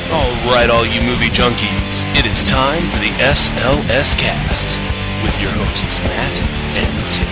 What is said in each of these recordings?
Alright, all you movie junkies, it is time for the SLS Cast with your hosts Matt and Tim.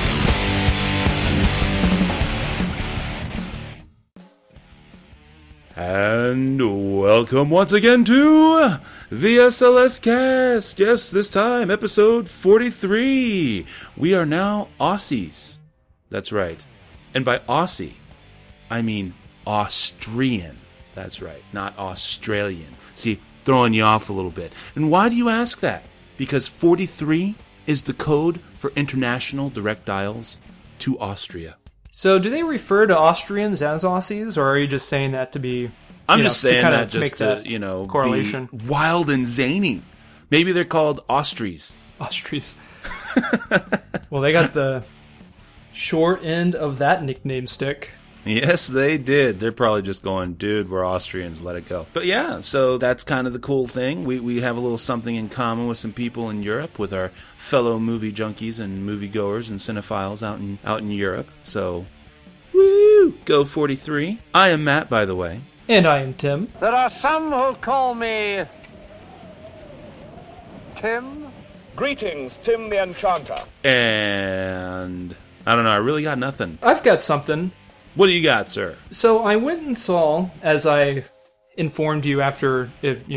And welcome once again to the SLS Cast. Yes, this time, episode 43. We are now Aussies. That's right. And by Aussie, I mean Austrian. That's right, not Australian. See, throwing you off a little bit. And why do you ask that? Because 43 is the code for international direct dials to Austria. So do they refer to Austrians as Aussies, or are you just saying that to be... I'm just saying that to just to, you know, correlation. Be wild and zany. Maybe they're called Austries. Austries. Well, they got the short end of that nickname stick. Yes, they did. They're probably just going, dude, we're Austrians, let it go. But yeah, so that's kind of the cool thing. We have a little something in common with some people in Europe, with our fellow movie junkies and moviegoers and cinephiles out in Europe. So, woo! Go 43. I am Matt, by the way. And I am Tim. There are some who call me... Tim? Greetings, Tim the Enchanter. And... I don't know, I really got nothing. I've got something. What do you got, sir? So I went and saw, as I informed you after,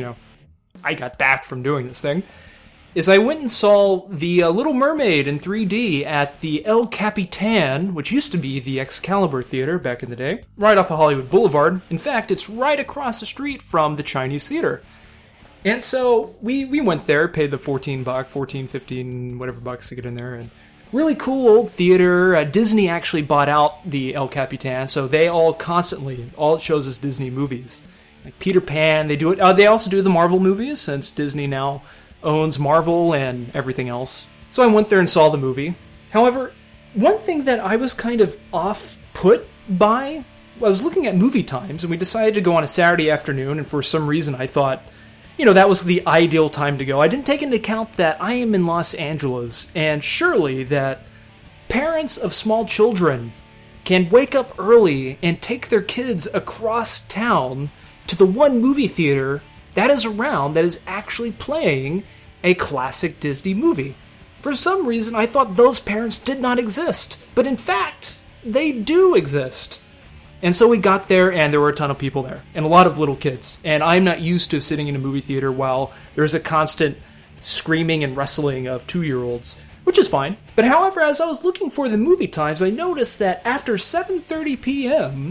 I got back from doing this thing, is I went and saw the Little Mermaid in 3D at the El Capitan, which used to be the Excalibur Theater back in the day, right off of Hollywood Boulevard. In fact, it's right across the street from the Chinese Theater. And so we went there, paid the $14, 15, whatever bucks to get in there, and really cool old theater. Disney actually bought out the El Capitan, so they all it shows is Disney movies. Like Peter Pan, they do it. They also do the Marvel movies, since Disney now owns Marvel and everything else. So I went there and saw the movie. However, one thing that I was kind of off-put by, I was looking at movie times, and we decided to go on a Saturday afternoon, and for some reason I thought, that was the ideal time to go. I didn't take into account that I am in Los Angeles, and surely that parents of small children can wake up early and take their kids across town to the one movie theater that is around that is actually playing a classic Disney movie. For some reason, I thought those parents did not exist, but in fact, they do exist. And so we got there, and there were a ton of people there, and a lot of little kids. And I'm not used to sitting in a movie theater while there's a constant screaming and wrestling of 2-year-olds, which is fine. But however, as I was looking for the movie times, I noticed that after 7:30 p.m.,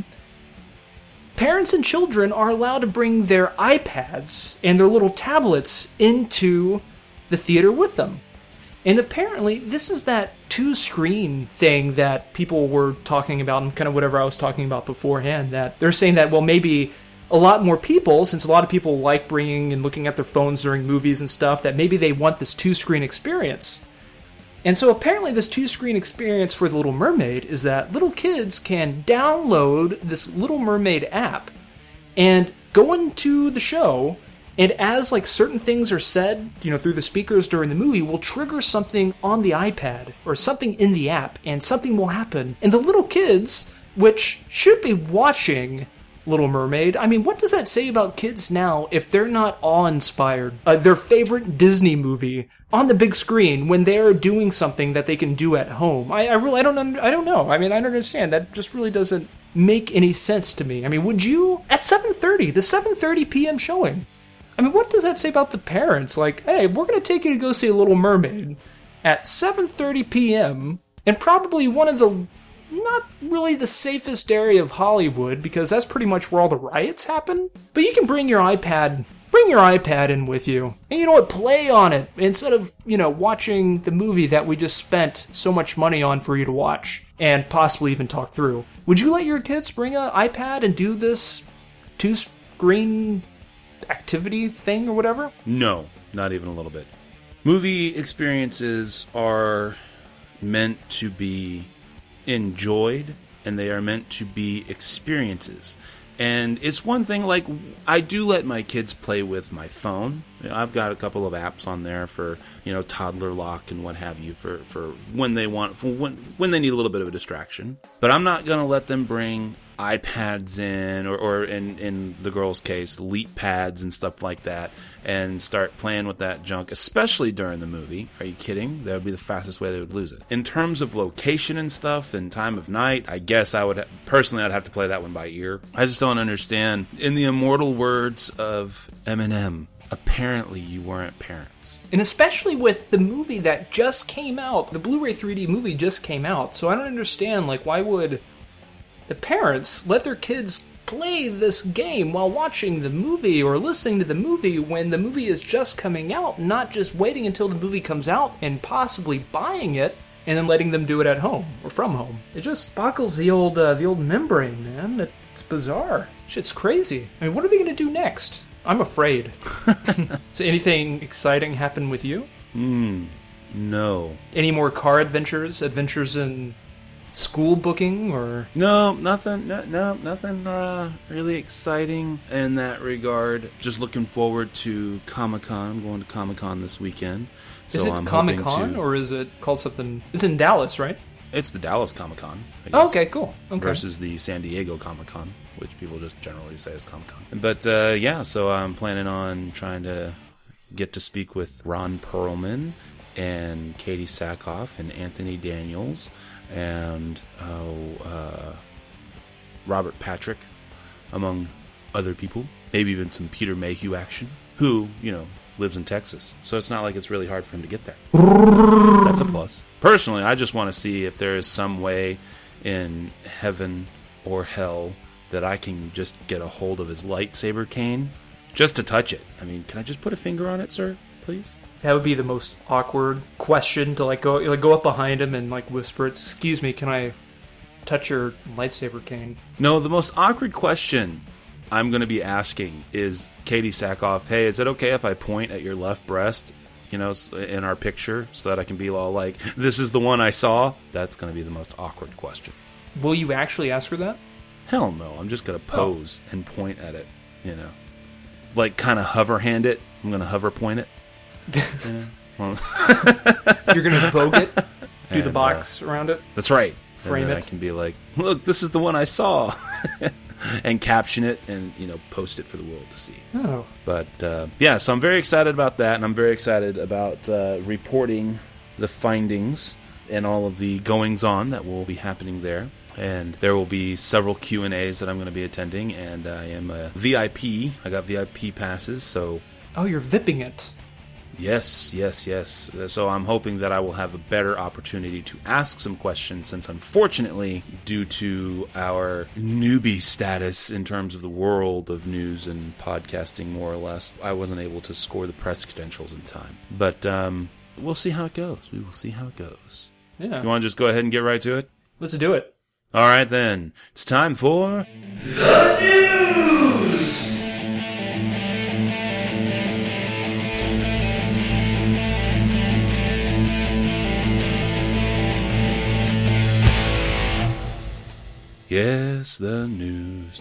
parents and children are allowed to bring their iPads and their little tablets into the theater with them. And apparently, this is that 2-screen thing that people were talking about, and kind of whatever I was talking about beforehand, that they're saying that, well, maybe a lot more people, since a lot of people like bringing and looking at their phones during movies and stuff, that maybe they want this 2-screen experience. And so apparently this 2-screen experience for The Little Mermaid is that little kids can download this Little Mermaid app and go into the show, and as certain things are said, through the speakers during the movie, will trigger something on the iPad or something in the app, and something will happen. And the little kids, which should be watching Little Mermaid, I mean, what does that say about kids now if they're not awe-inspired? Their favorite Disney movie on the big screen when they're doing something that they can do at home. I don't know. I mean, I don't understand. That just really doesn't make any sense to me. I mean, would you? At 7:30, the 7:30 p.m. showing. I mean, what does that say about the parents? Like, hey, we're going to take you to go see a Little Mermaid at 7:30 p.m. and probably one of the, not really the safest area of Hollywood, because that's pretty much where all the riots happen. But you can bring your iPad in with you. And you know what? Play on it instead of, watching the movie that we just spent so much money on for you to watch and possibly even talk through. Would you let your kids bring an iPad and do this 2-screen activity thing or whatever? No, not even a little bit. Movie experiences are meant to be enjoyed, and they are meant to be experiences. And it's one thing, I do let my kids play with my phone. I've got a couple of apps on there for, toddler lock and what have you, for when they want, when they need a little bit of a distraction. But I'm not going to let them bring iPads in, or in the girl's case, Leap pads and stuff like that, and start playing with that junk, especially during the movie. Are you kidding? That would be the fastest way they would lose it. In terms of location and stuff and time of night, I guess I'd have to play that one by ear. I just don't understand. In the immortal words of Eminem, apparently you weren't parents. And especially with the movie that just came out, the Blu-ray 3D movie just came out, so I don't understand, like, why would the parents let their kids play this game while watching the movie or listening to the movie when the movie is just coming out, not just waiting until the movie comes out and possibly buying it and then letting them do it at home or from home. It just buckles the old membrane, man. It's bizarre. Shit's crazy. I mean, what are they going to do next? I'm afraid. So anything exciting happen with you? No. Any more car adventures? Adventures in school booking or? No, nothing. No, nothing really exciting in that regard. Just looking forward to Comic-Con. I'm going to Comic-Con this weekend. So Is it I'm Comic-Con or is it called something? It's in Dallas, right? It's the Dallas Comic-Con. I Oh, guess, okay, cool. Okay. versus the San Diego Comic-Con, which people just generally say is Comic-Con. But yeah, so I'm planning on trying to get to speak with Ron Perlman and Katie Sackhoff and Anthony Daniels and Robert Patrick, among other people. Maybe even some Peter Mayhew action, who, lives in Texas. So it's not like it's really hard for him to get there. That's a plus. Personally, I just want to see if there is some way in heaven or hell that I can just get a hold of his lightsaber cane just to touch it. I mean, can I just put a finger on it, sir, please? That would be the most awkward question to go up behind him and whisper, "Excuse me, can I touch your lightsaber cane?" No, the most awkward question I'm going to be asking is Katie Sackhoff, hey, is it okay if I point at your left breast, in our picture, so that I can be all like, this is the one I saw? That's going to be the most awkward question. Will you actually ask her that? Hell no, I'm just going to pose and point at it, Like, kind of hover hand it. I'm going to hover point it. You're going to Vogue it? Do the And, box around it? That's right. Frame and then it. I can be like, look, this is the one I saw. And caption it and, post it for the world to see. Oh. But, yeah, so I'm very excited about that, and I'm very excited about reporting the findings and all of the goings-on that will be happening there. And there will be several Q&As that I'm going to be attending, and I am a VIP. I got VIP passes, so... Oh, you're VIPing it. Yes. So I'm hoping that I will have a better opportunity to ask some questions, since unfortunately, due to our newbie status in terms of the world of news and podcasting, more or less, I wasn't able to score the press credentials in time. But we'll see how it goes. We will see how it goes. Yeah. You want to just go ahead and get right to it? Let's do it. All right, then. It's time for... The News! Yes, the news.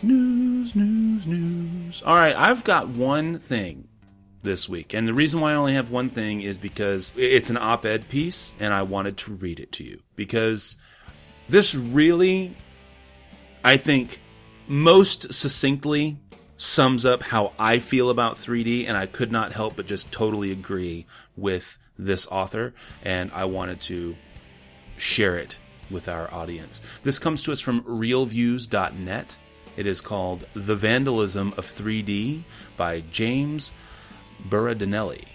All right, I've got one thing this week. And the reason why I only have one thing is because it's an op-ed piece, and I wanted to read it to you. Because this really, I think, most succinctly sums up how I feel about 3D, and I could not help but just totally agree with this author, and I wanted to share it with our audience. This comes to us from realviews.net. It is called The Vandalism of 3D by James Berardinelli.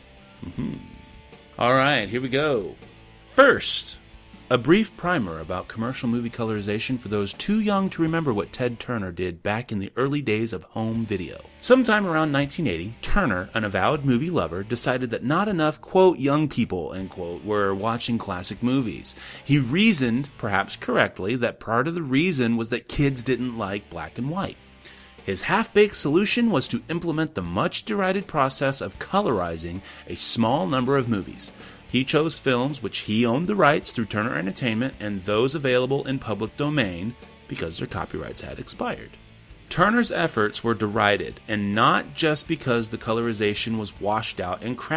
All right, here we go. First, a brief primer about commercial movie colorization for those too young to remember what Ted Turner did back in the early days of home video. Sometime around 1980, Turner, an avowed movie lover, decided that not enough, quote, young people, end quote, were watching classic movies. He reasoned, perhaps correctly, that part of the reason was that kids didn't like black and white. His half-baked solution was to implement the much-derided process of colorizing a small number of movies. He chose films which he owned the rights through Turner Entertainment and those available in public domain because their copyrights had expired. Turner's efforts were derided, and not just because the colorization was washed out and crappy.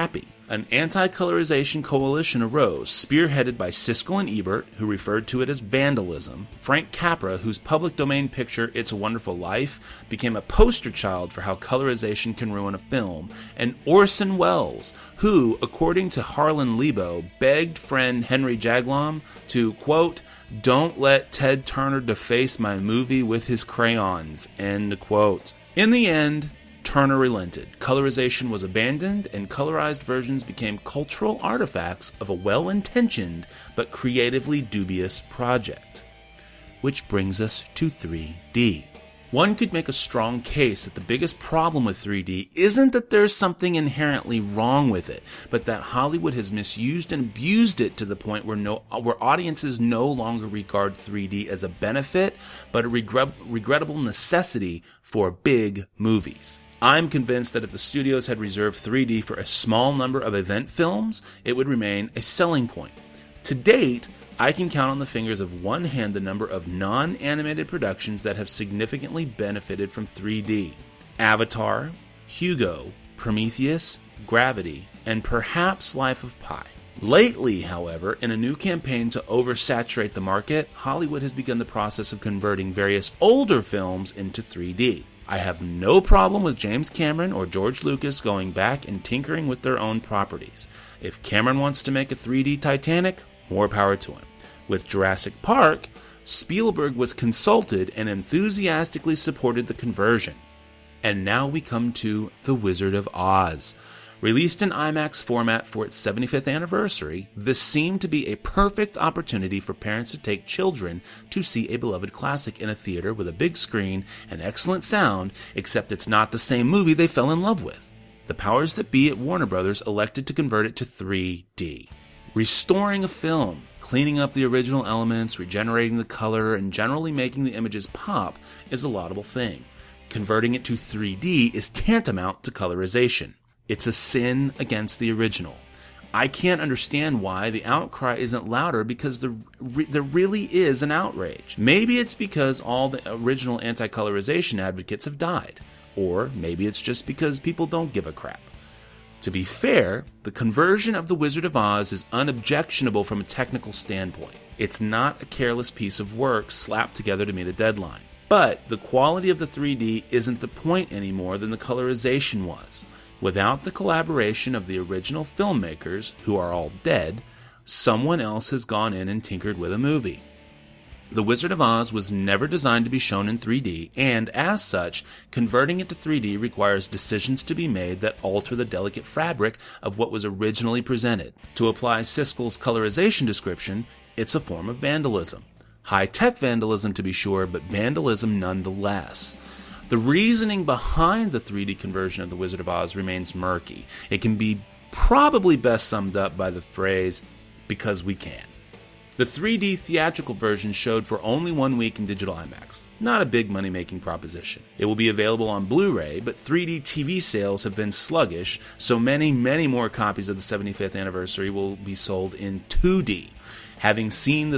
an anti-colorization coalition arose, spearheaded by Siskel and Ebert, who referred to it as vandalism, Frank Capra, whose public domain picture It's a Wonderful Life became a poster child for how colorization can ruin a film, and Orson Welles, who, according to Harlan Lebo, begged friend Henry Jaglom to, quote, "Don't let Ted Turner deface my movie with his crayons," end quote. In the end, Turner relented. Colorization was abandoned, and colorized versions became cultural artifacts of a well-intentioned but creatively dubious project. Which brings us to 3D. One could make a strong case that the biggest problem with 3D isn't that there's something inherently wrong with it, but that Hollywood has misused and abused it to the point where audiences no longer regard 3D as a benefit, but a regrettable necessity for big movies. I'm convinced that if the studios had reserved 3D for a small number of event films, it would remain a selling point. To date, I can count on the fingers of one hand the number of non-animated productions that have significantly benefited from 3D. Avatar, Hugo, Prometheus, Gravity, and perhaps Life of Pi. Lately, however, in a new campaign to oversaturate the market, Hollywood has begun the process of converting various older films into 3D. I have no problem with James Cameron or George Lucas going back and tinkering with their own properties. If Cameron wants to make a 3D Titanic, more power to him. With Jurassic Park, Spielberg was consulted and enthusiastically supported the conversion. And now we come to The Wizard of Oz. Released in IMAX format for its 75th anniversary, this seemed to be a perfect opportunity for parents to take children to see a beloved classic in a theater with a big screen and excellent sound, except it's not the same movie they fell in love with. The powers that be at Warner Brothers elected to convert it to 3D. Restoring a film, cleaning up the original elements, regenerating the color, and generally making the images pop is a laudable thing. Converting it to 3D is tantamount to colorization. It's a sin against the original. I can't understand why the outcry isn't louder, because there really is an outrage. Maybe it's because all the original anti-colorization advocates have died. Or maybe it's just because people don't give a crap. To be fair, the conversion of The Wizard of Oz is unobjectionable from a technical standpoint. It's not a careless piece of work slapped together to meet a deadline. But the quality of the 3D isn't the point any more than the colorization was. Without the collaboration of the original filmmakers, who are all dead, someone else has gone in and tinkered with a movie. The Wizard of Oz was never designed to be shown in 3D, and as such, converting it to 3D requires decisions to be made that alter the delicate fabric of what was originally presented. To apply Siskel's colorization description, it's a form of vandalism. High-tech vandalism, to be sure, but vandalism nonetheless. The reasoning behind the 3D conversion of The Wizard of Oz remains murky. It can be probably best summed up by the phrase, "because we can." The 3D theatrical version showed for only 1 week in digital IMAX. Not a big money-making proposition. It will be available on Blu-ray, but 3D TV sales have been sluggish, so many more copies of the 75th anniversary will be sold in 2D. Having seen the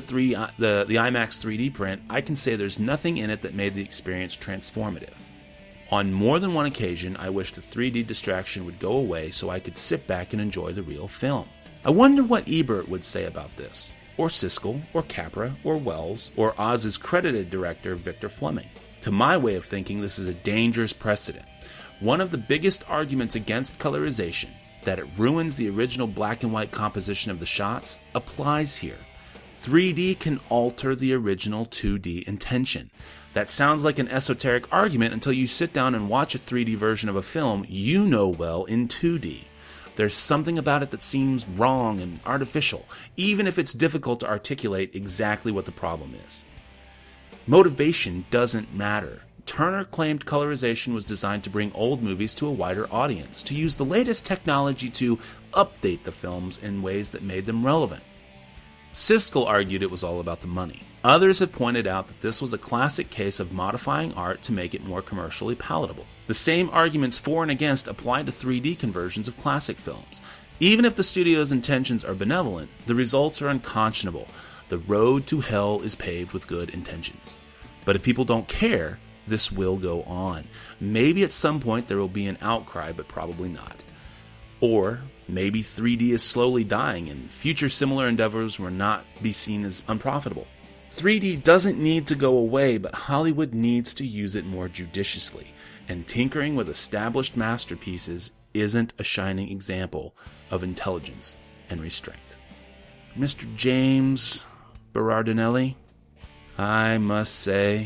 IMAX 3D print, I can say there's nothing in it that made the experience transformative. On more than one occasion, I wished the 3D distraction would go away so I could sit back and enjoy the real film. I wonder what Ebert would say about this, or Siskel, or Capra, or Welles, or Oz's credited director, Victor Fleming. To my way of thinking, this is a dangerous precedent. One of the biggest arguments against colorization, that it ruins the original black and white composition of the shots, applies here. 3D can alter the original 2D intention. That sounds like an esoteric argument until you sit down and watch a 3D version of a film you know well in 2D. There's something about it that seems wrong and artificial, even if it's difficult to articulate exactly what the problem is. Motivation doesn't matter. Turner claimed colorization was designed to bring old movies to a wider audience, to use the latest technology to update the films in ways that made them relevant. Siskel argued it was all about the money. Others have pointed out that this was a classic case of modifying art to make it more commercially palatable. The same arguments for and against apply to 3D conversions of classic films. Even if the studio's intentions are benevolent, the results are unconscionable. The road to hell is paved with good intentions. But if people don't care, this will go on. Maybe at some point there will be an outcry, but probably not. Or Maybe 3D is slowly dying and future similar endeavors will not be seen as unprofitable. 3D doesn't need to go away, but Hollywood needs to use it more judiciously, and tinkering with established masterpieces isn't a shining example of intelligence and restraint. Mr. James Berardinelli, I must say,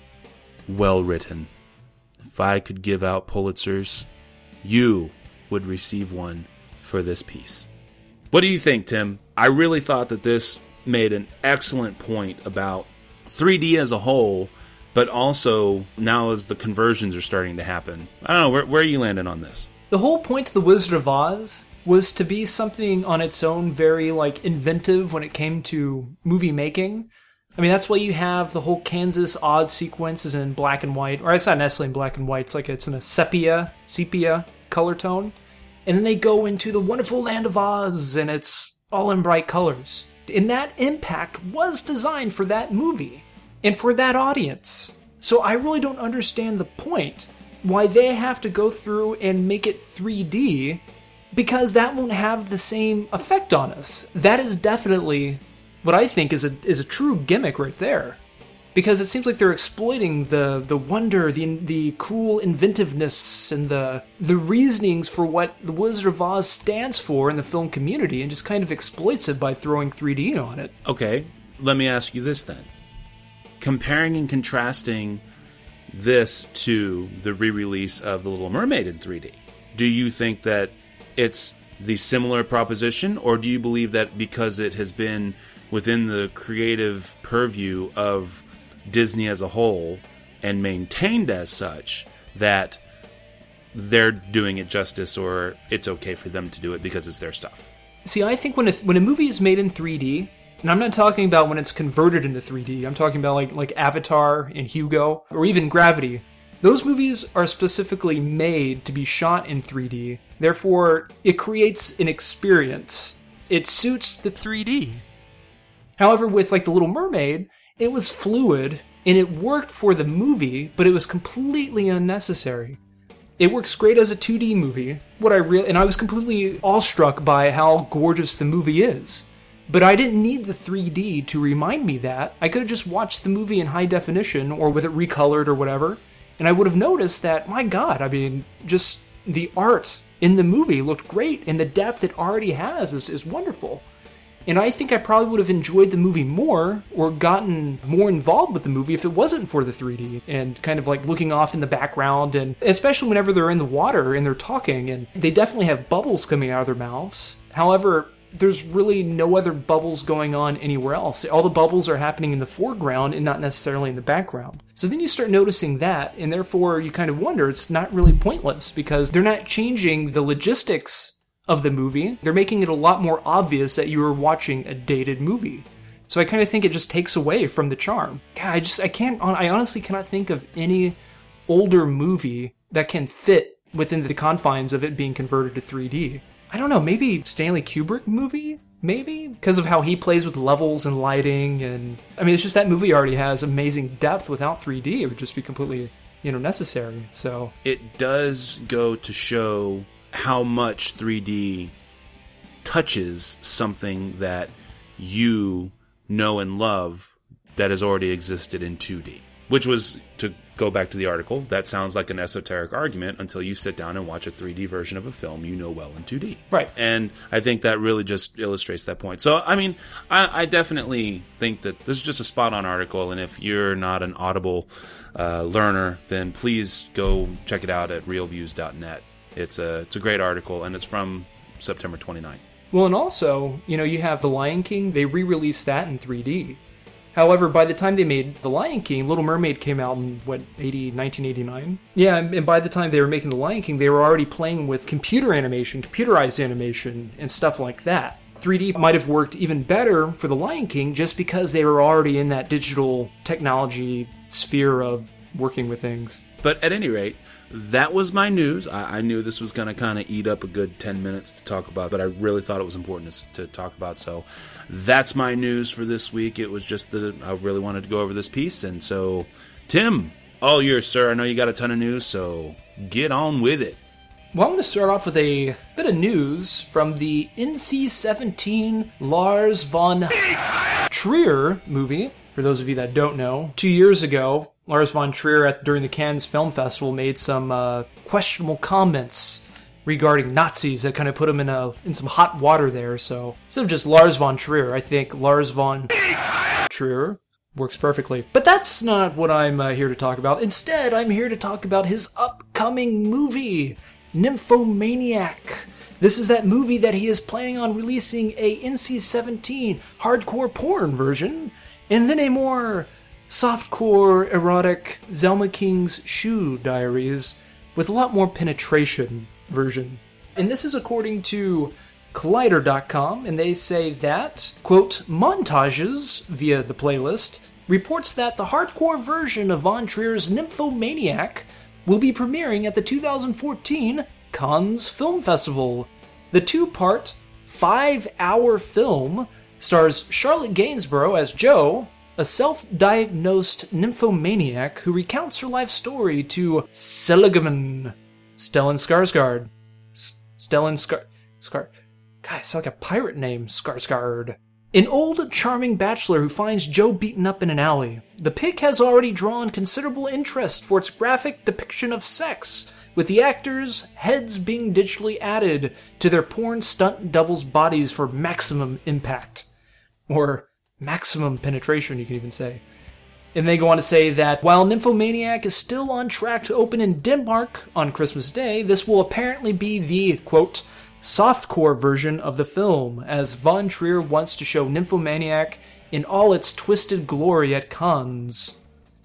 well written. If I could give out Pulitzers, you would receive one for this piece. What do you think, Tim? I really thought that this made an excellent point about 3D as a whole, but also now as the conversions are starting to happen. I don't know, where are you landing on this? The whole point to The Wizard of Oz was to be something on its own very, inventive when it came to movie making. I mean, that's why you have the whole Kansas Oz sequence is in black and white, or it's not necessarily in black and white, it's in a sepia color tone. And then they go into the wonderful land of Oz, and it's all in bright colors. And that impact was designed for that movie, and for that audience. So I really don't understand the point why they have to go through and make it 3D, because that won't have the same effect on us. That is definitely what I think is a true gimmick right there. Because it seems like they're exploiting the wonder, the cool inventiveness, and the reasonings for what The Wizard of Oz stands for in the film community, and just kind of exploits it by throwing 3D on it. Okay, let me ask you this then. Comparing and contrasting this to the re-release of The Little Mermaid in 3D, do you think that it's the similar proposition, or do you believe that because it has been within the creative purview of Disney as a whole and maintained as such, that they're doing it justice, or it's okay for them to do it because it's their stuff? See, I think when a movie is made in 3D, and I'm not talking about when it's converted into 3D, I'm talking about like Avatar and Hugo, or even Gravity. Those movies are specifically made to be shot in 3D. Therefore, it creates an experience. It suits the 3D. However, with The Little Mermaid, it was fluid, and it worked for the movie, but it was completely unnecessary. It works great as a 2D movie, and I was completely awestruck by how gorgeous the movie is. But I didn't need the 3D to remind me that. I could have just watched the movie in high definition, or with it recolored or whatever, and I would have noticed that, my God, I mean, just the art in the movie looked great, and the depth it already has is wonderful. And I think I probably would have enjoyed the movie more, or gotten more involved with the movie if it wasn't for the 3D, and kind of looking off in the background, and especially whenever they're in the water and they're talking, and they definitely have bubbles coming out of their mouths. However, there's really no other bubbles going on anywhere else. All the bubbles are happening in the foreground and not necessarily in the background. So then you start noticing that, and therefore you kind of wonder, it's not really pointless, because they're not changing the logistics of the movie. They're making it a lot more obvious that you are watching a dated movie. So I kind of think it just takes away from the charm. God, I honestly cannot think of any older movie that can fit within the confines of it being converted to 3D. I don't know, maybe Stanley Kubrick movie? Maybe? Because of how he plays with levels and lighting, and I mean, it's just that movie already has amazing depth. Without 3D, it would just be completely, necessary. So it does go to show how much 3D touches something that you know and love that has already existed in 2D. Which was, to go back to the article, that sounds like an esoteric argument until you sit down and watch a 3D version of a film you know well in 2D. Right. And I think that really just illustrates that point. So, I mean, I definitely think that this is just a spot-on article, and if you're not an Audible learner, then please go check it out at realviews.net. It's a great article, and it's from September 29th. Well, and also, you have The Lion King. They re-released that in 3D. However, by the time they made The Lion King, Little Mermaid came out in, 1989? Yeah, and by the time they were making The Lion King, they were already playing with computerized animation, and stuff like that. 3D might have worked even better for The Lion King just because they were already in that digital technology sphere of working with things. But at any rate, that was my news. I knew this was going to kind of eat up a good 10 minutes to talk about, but I really thought it was important to talk about. So that's my news for this week. It was just that I really wanted to go over this piece. And so, Tim, all yours, sir. I know you got a ton of news, so get on with it. Well, I'm going to start off with a bit of news from the NC-17 Lars von Trier movie. For those of you that don't know, 2 years ago, Lars von Trier during the Cannes Film Festival made some questionable comments regarding Nazis that kind of put him in some hot water there. So instead of just Lars von Trier, I think Lars von Trier works perfectly. But that's not what I'm here to talk about. Instead, I'm here to talk about his upcoming movie, Nymphomaniac. This is that movie that he is planning on releasing a NC-17 hardcore porn version, and then a more softcore, erotic Zelma King's Shoe Diaries with a lot more penetration version. And this is according to Collider.com, and they say that, quote, Montages, via the playlist, reports that the hardcore version of Von Trier's Nymphomaniac will be premiering at the 2014 Cannes Film Festival. The two-part, 5-hour film stars Charlotte Gainsborough as Jo, a self-diagnosed nymphomaniac who recounts her life story to Stellan Skarsgård. God, I sound like a pirate name, Skarsgård. An old, charming bachelor who finds Jo beaten up in an alley. The pic has already drawn considerable interest for its graphic depiction of sex, with the actors' heads being digitally added to their porn stunt doubles' bodies for maximum impact. Or maximum penetration, you can even say. And they go on to say that while Nymphomaniac is still on track to open in Denmark on Christmas Day, this will apparently be the, quote, softcore version of the film, as Von Trier wants to show Nymphomaniac in all its twisted glory at Cannes.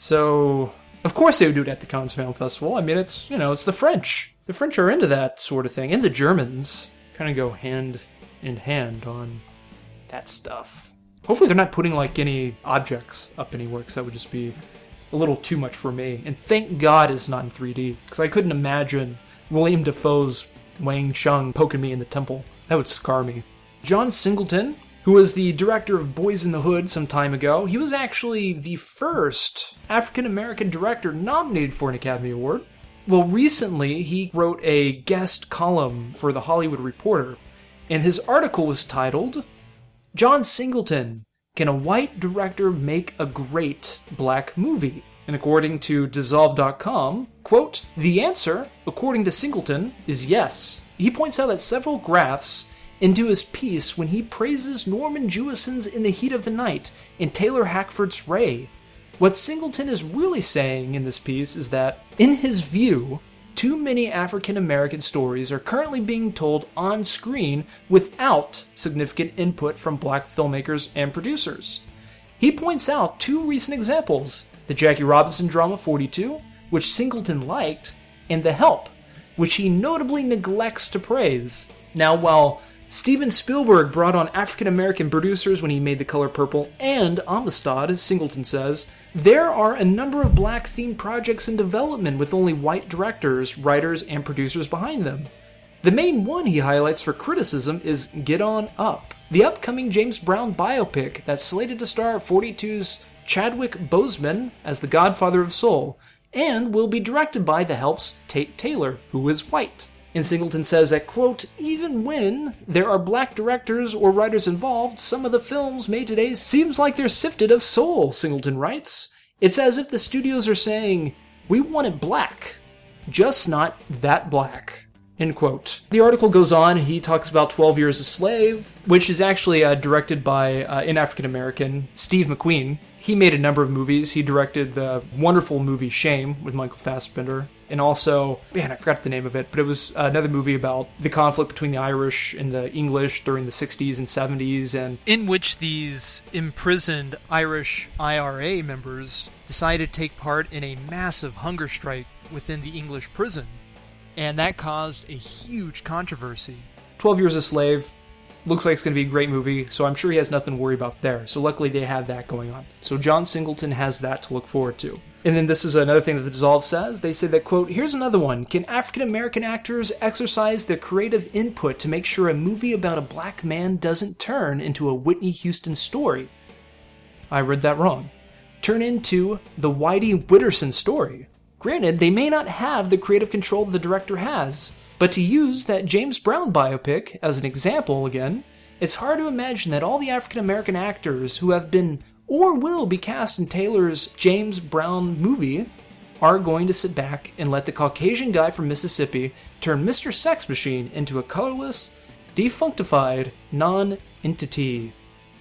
So, of course they would do it at the Cannes Film Festival. I mean, it's the French. The French are into that sort of thing, and the Germans kind of go hand in hand on that stuff. Hopefully they're not putting, any objects up anywhere, because that would just be a little too much for me. And thank God it's not in 3D, because I couldn't imagine William Dafoe's Wang Chung poking me in the temple. That would scar me. John Singleton, who was the director of Boys in the Hood some time ago, he was actually the first African-American director nominated for an Academy Award. Well, recently he wrote a guest column for The Hollywood Reporter, and his article was titled, John Singleton, Can a White Director Make a Great Black Movie? And according to Dissolve.com, quote, the answer, according to Singleton, is yes. He points out that several graphs into his piece when he praises Norman Jewison's In the Heat of the Night and Taylor Hackford's Ray. What Singleton is really saying in this piece is that, in his view, too many African-American stories are currently being told on screen without significant input from black filmmakers and producers. He points out two recent examples, the Jackie Robinson drama 42, which Singleton liked, and The Help, which he notably neglects to praise. Now, while Steven Spielberg brought on African-American producers when he made The Color Purple and Amistad, Singleton says, there are a number of black-themed projects in development with only white directors, writers, and producers behind them. The main one he highlights for criticism is Get On Up, the upcoming James Brown biopic that's slated to star 42's Chadwick Boseman as the godfather of soul, and will be directed by The Help's Tate Taylor, who is white. And Singleton says that, quote, even when there are black directors or writers involved, some of the films made today seems like they're sifted of soul, Singleton writes. It's as if the studios are saying, we want it black, just not that black, end quote. The article goes on, he talks about 12 Years a Slave, which is actually directed by an African-American, Steve McQueen. He made a number of movies. He directed the wonderful movie Shame with Michael Fassbender. And also, I forgot the name of it, but it was another movie about the conflict between the Irish and the English during the 60s and 70s, and in which these imprisoned Irish IRA members decided to take part in a massive hunger strike within the English prison. And that caused a huge controversy. 12 Years a Slave looks like it's going to be a great movie, so I'm sure he has nothing to worry about there. So luckily they have that going on. So John Singleton has that to look forward to. And then this is another thing that the Dissolve says. They say that, quote, here's another one. Can African-American actors exercise their creative input to make sure a movie about a black man doesn't turn into a Whitney Houston story? I read that wrong. Turn into the Whitey Witterson story. Granted, they may not have the creative control the director has, But to use that James Brown biopic as an example again, it's hard to imagine that all the African-American actors who have been or will be cast in Taylor's James Brown movie are going to sit back and let the Caucasian guy from Mississippi turn Mr. Sex Machine into a colorless, defunctified non-entity.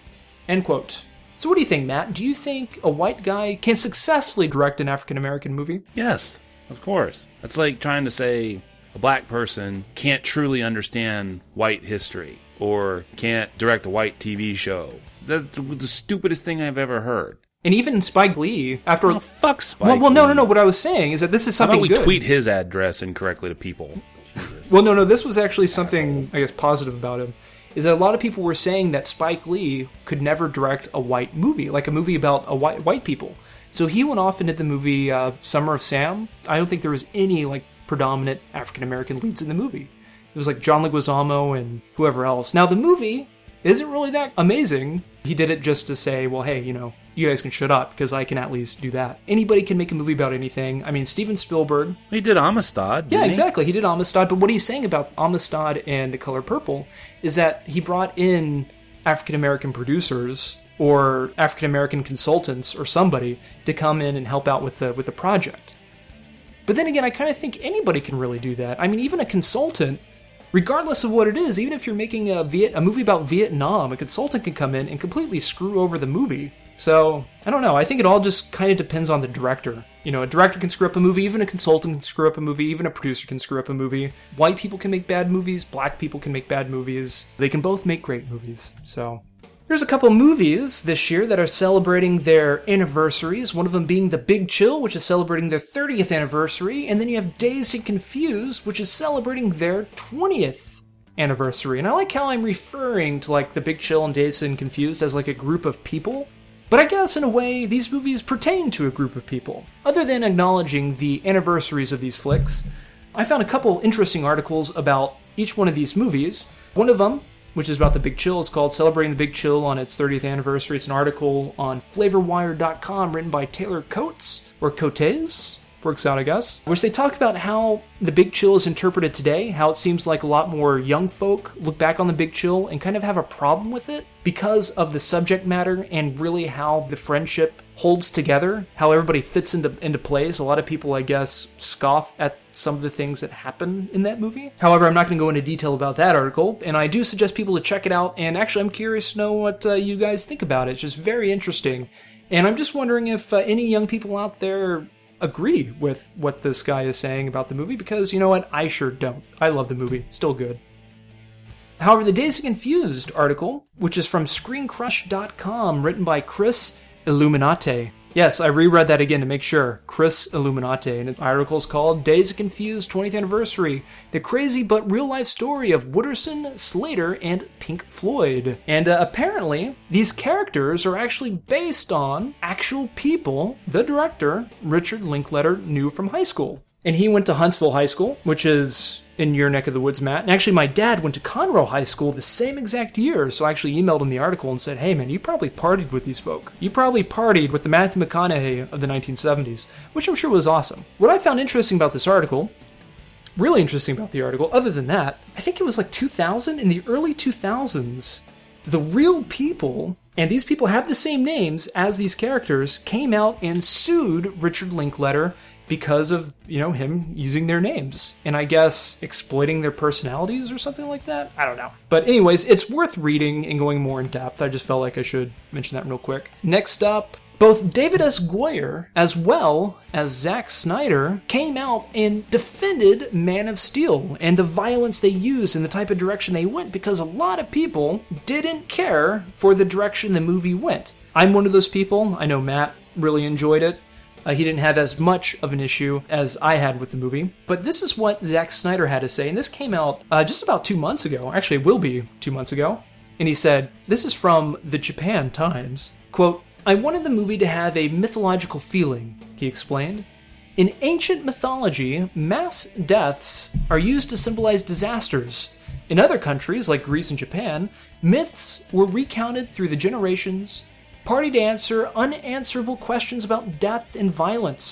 End quote. So what do you think, Matt? Do you think a white guy can successfully direct an African-American movie? Yes, of course. That's like trying to say a black person can't truly understand white history or can't direct a white TV show. That's the stupidest thing I've ever heard. And even Spike Lee, after... Oh, fuck Spike Well, no. Lee. What I was saying is that this is something How about we good. tweet his address incorrectly to people? Jesus. Well, no, this was actually something, I guess, positive about him. Is that a lot of people were saying that Spike Lee could never direct a white movie, like a movie about a white people. So he went off and did the movie Summer of Sam. I don't think there was any like predominant African-American leads in the movie. It was like John Leguizamo and whoever else. Now, the movie isn't really that amazing. He did it just to say, well, hey, you guys can shut up because I can at least do that. Anybody can make a movie about anything. I mean, Steven Spielberg. He did Amistad, didn't Yeah, he? exactly. He did Amistad. But what he's saying about Amistad and The Color Purple is that he brought in African-American producers or African-American consultants or somebody to come in and help out with the project. But then again, I kind of think anybody can really do that. I mean, even a consultant, regardless of what it is, even if you're making a movie about Vietnam, a consultant can come in and completely screw over the movie. So, I don't know. I think it all just kind of depends on the director. A director can screw up a movie, even a consultant can screw up a movie, even a producer can screw up a movie. White people can make bad movies, black people can make bad movies. They can both make great movies. So, there's a couple movies this year that are celebrating their anniversaries, one of them being The Big Chill, which is celebrating their 30th anniversary, and then you have Dazed and Confused, which is celebrating their 20th anniversary. And I like how I'm referring to like The Big Chill and Dazed and Confused as like a group of people. But I guess, in a way, these movies pertain to a group of people. Other than acknowledging the anniversaries of these flicks, I found a couple interesting articles about each one of these movies. One of them, which is about The Big Chill, is called Celebrating the Big Chill on its 30th Anniversary. It's an article on FlavorWire.com written by Taylor Coates, or Coates, works out, I guess, which they talk about how The Big Chill is interpreted today, how it seems like a lot more young folk look back on The Big Chill and kind of have a problem with it because of the subject matter and really how the friendship holds together, how everybody fits into place. A lot of people, I guess, scoff at some of the things that happen in that movie. However, I'm not going to go into detail about that article, and I do suggest people to check it out, and actually I'm curious to know what you guys think about it. It's just very interesting, and I'm just wondering if any young people out there agree with what this guy is saying about the movie, because you know what? I sure don't. I love the movie. Still good. However, the Dazed and Confused article, which is from ScreenCrush.com, written by Chris Illuminate. Yes, I reread that again to make sure. Chris Illuminate. And the article is called Dazed and Confused 20th Anniversary, the crazy but real-life story of Wooderson, Slater, and Pink Floyd. And apparently, these characters are actually based on actual people the director, Richard Linklater, knew from high school. And he went to Huntsville High School, which is in your neck of the woods, Matt. And actually, my dad went to Conroe High School the same exact year, so I actually emailed him the article and said, hey man, you probably partied with these folk. You probably partied with the Matthew McConaughey of the 1970s, which I'm sure was awesome. What I found interesting about this article, really interesting about the article, other than that, I think it was like 2000, in the early 2000s, the real people, and these people have the same names as these characters, came out and sued Richard Linklater because of, him using their names. And I guess exploiting their personalities or something like that? I don't know. But anyways, it's worth reading and going more in depth. I just felt like I should mention that real quick. Next up, both David S. Goyer as well as Zack Snyder came out and defended Man of Steel and the violence they used and the type of direction they went, because a lot of people didn't care for the direction the movie went. I'm one of those people. I know Matt really enjoyed it. He didn't have as much of an issue as I had with the movie. But this is what Zack Snyder had to say, and this came out just about 2 months ago. Actually, it will be 2 months ago. And he said, this is from the Japan Times. Quote, I wanted the movie to have a mythological feeling, he explained. In ancient mythology, mass deaths are used to symbolize disasters. In other countries, like Greece and Japan, myths were recounted through the generations, party to answer unanswerable questions about death and violence.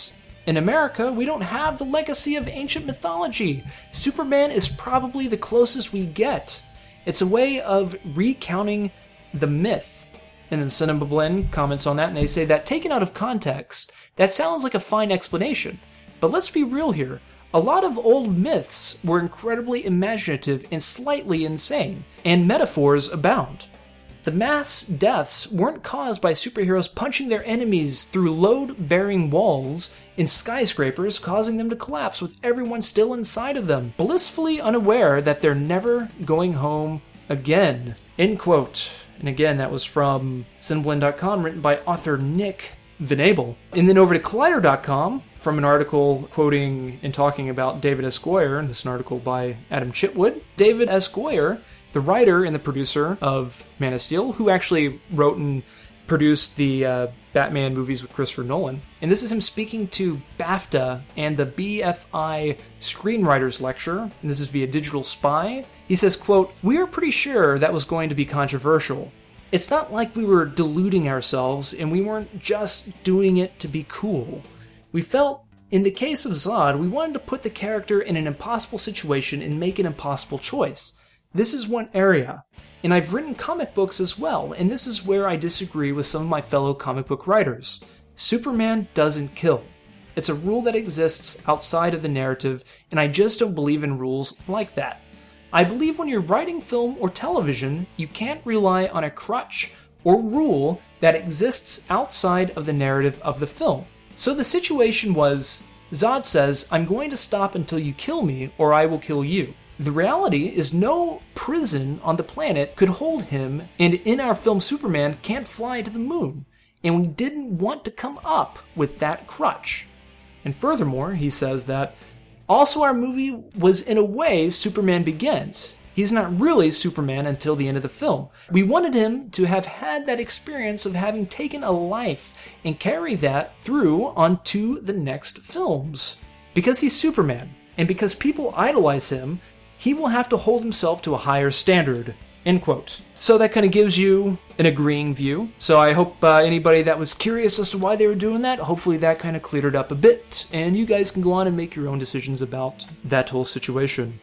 In America, we don't have the legacy of ancient mythology. Superman is probably the closest we get. It's a way of recounting the myth. And then Cinema Blend comments on that, and they say that taken out of context, that sounds like a fine explanation. But let's be real here. A lot of old myths were incredibly imaginative and slightly insane, and metaphors abound. The mass deaths weren't caused by superheroes punching their enemies through load-bearing walls in skyscrapers, causing them to collapse with everyone still inside of them, blissfully unaware that they're never going home again. End quote. And again, that was from Cineblend.com, written by author Nick Venable. And then over to Collider.com, from an article quoting and talking about David S. Goyer, and this is an article by Adam Chitwood. David S. Goyer, the writer and the producer of Man of Steel, who actually wrote and produced the Batman movies with Christopher Nolan. And this is him speaking to BAFTA and the BFI Screenwriters Lecture, and this is via Digital Spy. He says, quote, "We are pretty sure that was going to be controversial. It's not like we were deluding ourselves, and we weren't just doing it to be cool. We felt, in the case of Zod, we wanted to put the character in an impossible situation and make an impossible choice. This is one area. And I've written comic books as well, and this is where I disagree with some of my fellow comic book writers. Superman doesn't kill. It's a rule that exists outside of the narrative, and I just don't believe in rules like that. I believe when you're writing film or television, you can't rely on a crutch or rule that exists outside of the narrative of the film. So the situation was, Zod says, I'm going to stop until you kill me, or I will kill you. The reality is no prison on the planet could hold him, and in our film Superman can't fly to the moon, and we didn't want to come up with that crutch. And furthermore, he says that also our movie was in a way Superman Begins. He's not really Superman until the end of the film. We wanted him to have had that experience of having taken a life and carry that through onto the next films. Because he's Superman, and because people idolize him, he will have to hold himself to a higher standard." End quote. So that kind of gives you an agreeing view. So I hope anybody that was curious as to why they were doing that, hopefully that kind of cleared it up a bit, and you guys can go on and make your own decisions about that whole situation.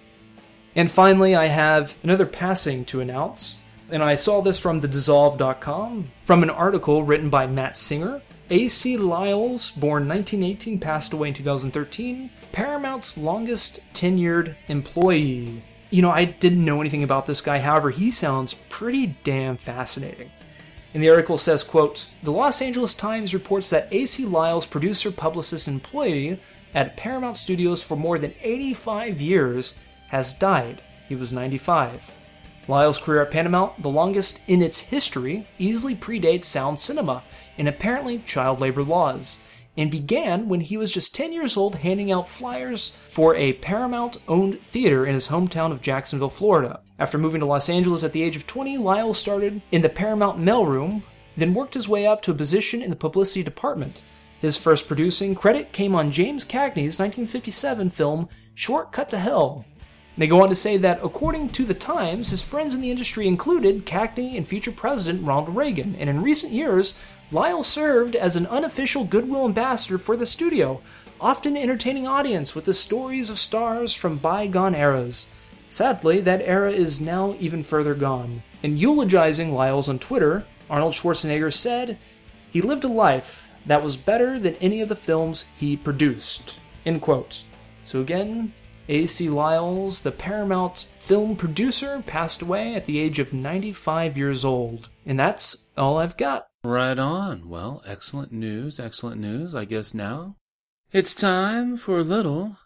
And finally, I have another passing to announce, and I saw this from thedissolve.com, from an article written by Matt Singer. A.C. Lyles, born 1918, passed away in 2013, Paramount's longest tenured employee. You know, I didn't know anything about this guy, however, he sounds pretty damn fascinating. And the article says, quote, "The Los Angeles Times reports that A.C. Lyles, producer, publicist, and employee at Paramount Studios for more than 85 years, has died. He was 95. Lyle's career at Paramount, the longest in its history, easily predates sound cinema and apparently child labor laws, and began when he was just 10 years old handing out flyers for a Paramount-owned theater in his hometown of Jacksonville, Florida. After moving to Los Angeles at the age of 20, Lyles started in the Paramount mailroom, then worked his way up to a position in the publicity department. His first producing credit came on James Cagney's 1957 film Short Cut to Hell. They go on to say that, according to the Times, his friends in the industry included Cagney and future President Ronald Reagan, and in recent years, Lyle served as an unofficial goodwill ambassador for the studio, often entertaining audience with the stories of stars from bygone eras. Sadly, that era is now even further gone. In eulogizing Lyles on Twitter, Arnold Schwarzenegger said, "He lived a life that was better than any of the films he produced." End quote. So again, A.C. Lyles, the Paramount film producer, passed away at the age of 95 years old. And that's all I've got. Right on. Well, excellent news, excellent news. I guess now it's time for a little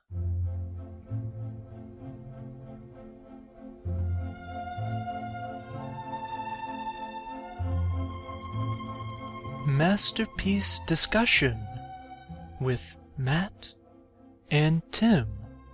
Masterpiece Discussion with Matt and Tim.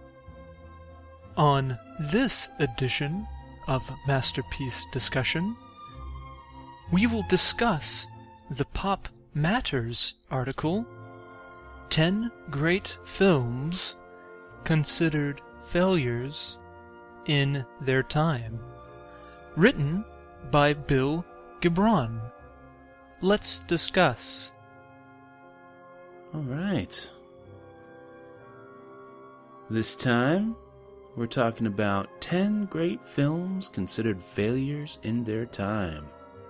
On this edition of Masterpiece Discussion, we will discuss the Pop Matters article, 10 Great Films Considered Failures in Their Time, written by Bill Gibran. Let's discuss. All right. This time, we're talking about 10 great films considered failures in their time.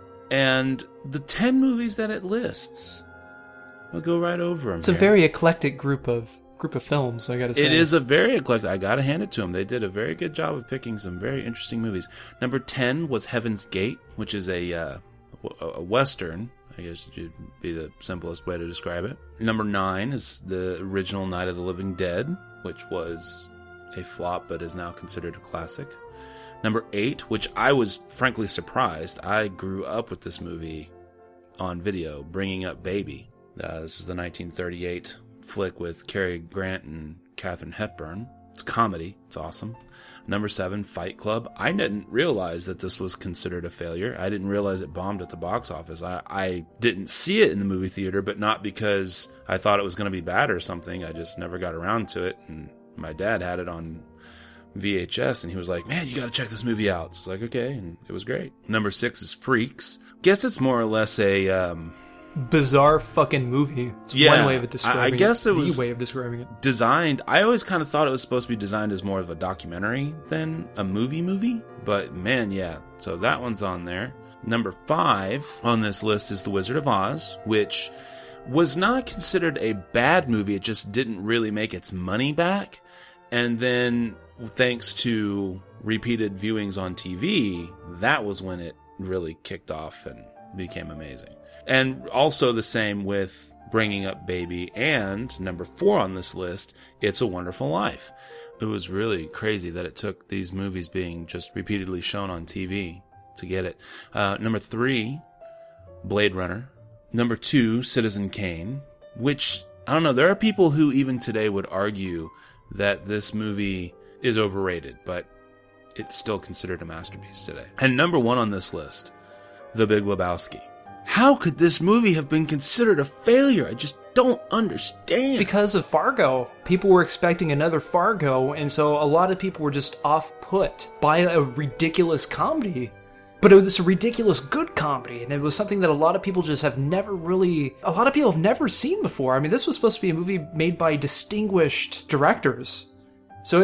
And the 10 movies that it lists, we'll go right over them. It's a very eclectic group of films, I gotta say. It is a very eclectic. I gotta hand it to them. They did a very good job of picking some very interesting movies. Number 10 was Heaven's Gate, which is a Western. I guess would be the simplest way to describe it. Number 9 is the original Night of the Living Dead, which was a flop but is now considered a classic. Number 8, which I was frankly surprised. I grew up with this movie on video, Bringing Up Baby. This is the 1938 flick with Cary Grant and Katharine Hepburn. It's a comedy. It's awesome. Number 7, Fight Club. I didn't realize that this was considered a failure. I didn't realize it bombed at the box office. I didn't see it in the movie theater, but not because I thought it was going to be bad or something. I just never got around to it, and my dad had it on VHS, and he was like, man, you got to check this movie out. So I was like, okay, and it was great. Number 6 is Freaks. Guess it's more or less a bizarre fucking movie. It's one way of describing it. I guess it was the way of describing it. Designed. I always kind of thought it was supposed to be designed as more of a documentary than a movie. But man, yeah. So that one's on there. Number 5 on this list is The Wizard of Oz, which was not considered a bad movie. It just didn't really make its money back. And then, thanks to repeated viewings on TV, that was when it really kicked off and became amazing. And also the same with Bringing Up Baby, and number 4 on this list, It's a Wonderful Life. It was really crazy that it took these movies being just repeatedly shown on TV to get it. Number 3, Blade Runner. Number 2, Citizen Kane, which, I don't know, there are people who even today would argue that this movie is overrated, but it's still considered a masterpiece today. And number 1 on this list, The Big Lebowski. How could this movie have been considered a failure? I just don't understand. Because of Fargo. People were expecting another Fargo, and so a lot of people were just off-put by a ridiculous comedy. But it was a ridiculous good comedy, and it was something that a lot of people just have never seen before. I mean, this was supposed to be a movie made by distinguished directors. So,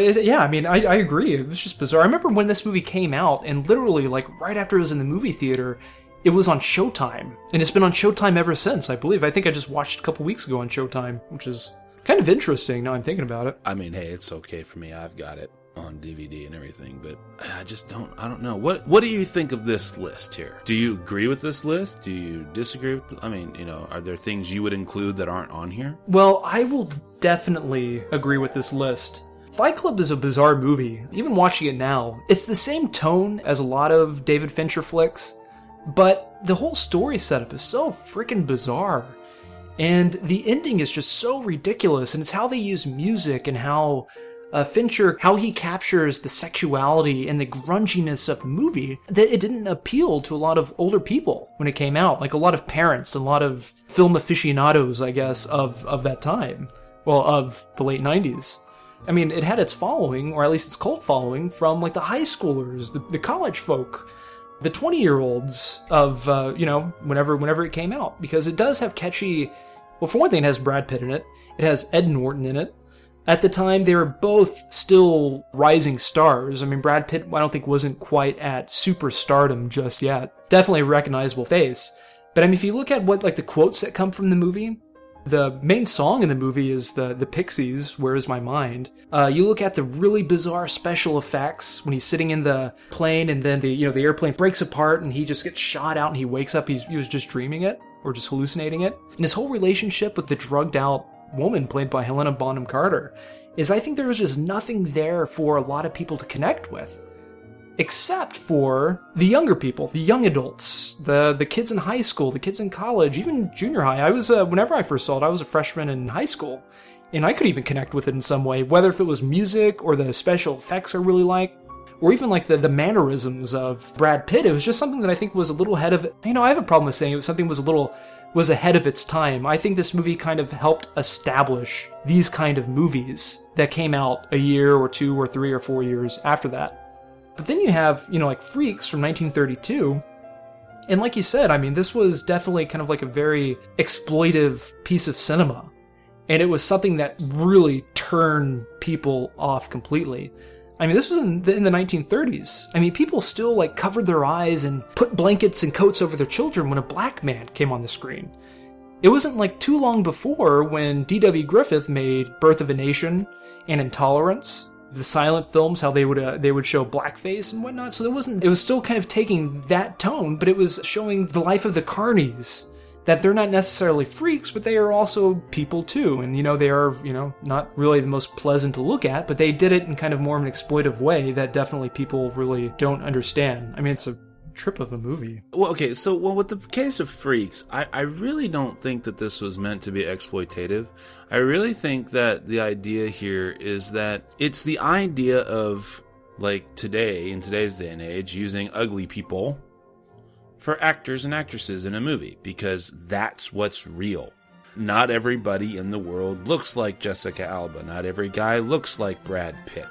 I agree. It was just bizarre. I remember when this movie came out, and literally, like, right after it was in the movie theater, it was on Showtime. And it's been on Showtime ever since, I believe. I think I just watched it a couple weeks ago on Showtime, which is kind of interesting now I'm thinking about it. I mean, hey, it's okay for me. I've got it on DVD and everything, but I don't know. What do you think of this list here? Do you agree with this list? Do you disagree with are there things you would include that aren't on here? Well, I will definitely agree with this list. Fight Club is a bizarre movie. Even watching it now, it's the same tone as a lot of David Fincher flicks, but the whole story setup is so freaking bizarre. And the ending is just so ridiculous, and it's how they use music and how Fincher, how he captures the sexuality and the grunginess of the movie, that it didn't appeal to a lot of older people when it came out. Like a lot of parents, a lot of film aficionados, I guess, of that time. Well, of the late 90s. I mean, it had its following, or at least its cult following, from like the high schoolers, the college folk, the 20-year-olds of, whenever it came out. Because it does have catchy... Well, for one thing, it has Brad Pitt in it. It has Ed Norton in it. At the time, they were both still rising stars. I mean, Brad Pitt, I don't think, wasn't quite at superstardom just yet. Definitely a recognizable face. But I mean, if you look at what, like, the quotes that come from the movie... The main song in the movie is the Pixies, Where Is My Mind? You look at the really bizarre special effects when he's sitting in the plane and then the airplane breaks apart and he just gets shot out and he wakes up, he was just dreaming it or just hallucinating it. And his whole relationship with the drugged out woman played by Helena Bonham Carter is, I think there was just nothing there for a lot of people to connect with. Except for the younger people, the young adults, the kids in high school, the kids in college, even junior high. I was, whenever I first saw it, I was a freshman in high school, and I could even connect with it in some way, whether if it was music or the special effects I really liked, or even like the mannerisms of Brad Pitt. It was just something that I think was a little ahead of it. I have a problem with saying it was something was ahead of its time. I think this movie kind of helped establish these kind of movies that came out a year or 2 or 3 or 4 years after that. But then you have, like Freaks from 1932. And like you said, I mean, this was definitely kind of like a very exploitive piece of cinema. And it was something that really turned people off completely. I mean, this was in the 1930s. I mean, people still like covered their eyes and put blankets and coats over their children when a black man came on the screen. It wasn't like too long before when D.W. Griffith made Birth of a Nation and Intolerance, the silent films, how they would show blackface and whatnot. So it was still kind of taking that tone, but it was showing the life of the carnies. That they're not necessarily freaks, but they are also people too. And, they are, not really the most pleasant to look at, but they did it in kind of more of an exploitive way that definitely people really don't understand. I mean, it's a trip of a movie. Well, okay, so with the case of Freaks, I really don't think that this was meant to be exploitative. I really think that the idea here is that it's the idea of, like, today, in today's day and age, using ugly people for actors and actresses in a movie, because that's what's real. Not everybody in the world looks like Jessica Alba. Not every guy looks like Brad Pitt.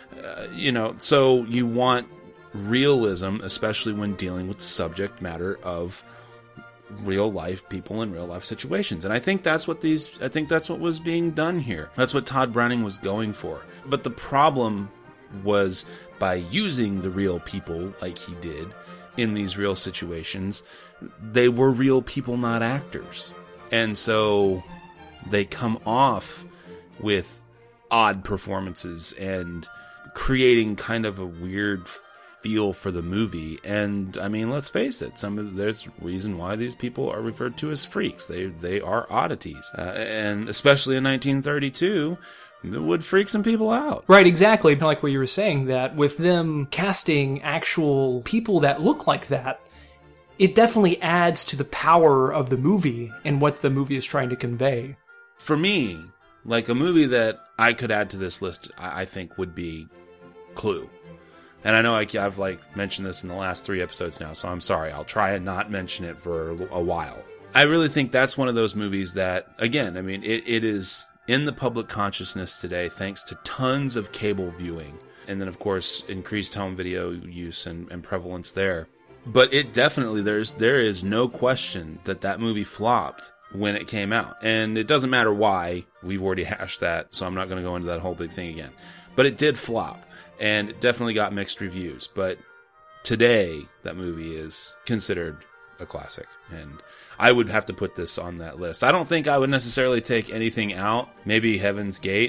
So you want realism, especially when dealing with the subject matter of real life people in real life situations. And I think that's what was being done here. That's what Todd Browning was going for. But the problem was, by using the real people like he did, in these real situations, they were real people, not actors. And so they come off with odd performances and creating kind of a weird feel for the movie. And I mean, let's face it, there's reason why these people are referred to as freaks. They are oddities. And especially in 1932, it would freak some people out. Right, exactly. Like what you were saying, that with them casting actual people that look like that, it definitely adds to the power of the movie and what the movie is trying to convey. For me, like a movie that I could add to this list, I think would be Clue. And I know I've mentioned this in the last 3 episodes now, so I'm sorry. I'll try and not mention it for a while. I really think that's one of those movies that, again, I mean, it is in the public consciousness today, thanks to tons of cable viewing, and then, of course, increased home video use and prevalence there. But it definitely, there is no question that movie flopped when it came out. And it doesn't matter why. We've already hashed that, so I'm not going to go into that whole big thing again. But it did flop, and it definitely got mixed reviews. But today, that movie is considered a classic, and I would have to put this on that list. I don't think I would necessarily take anything out. Maybe Heaven's Gate.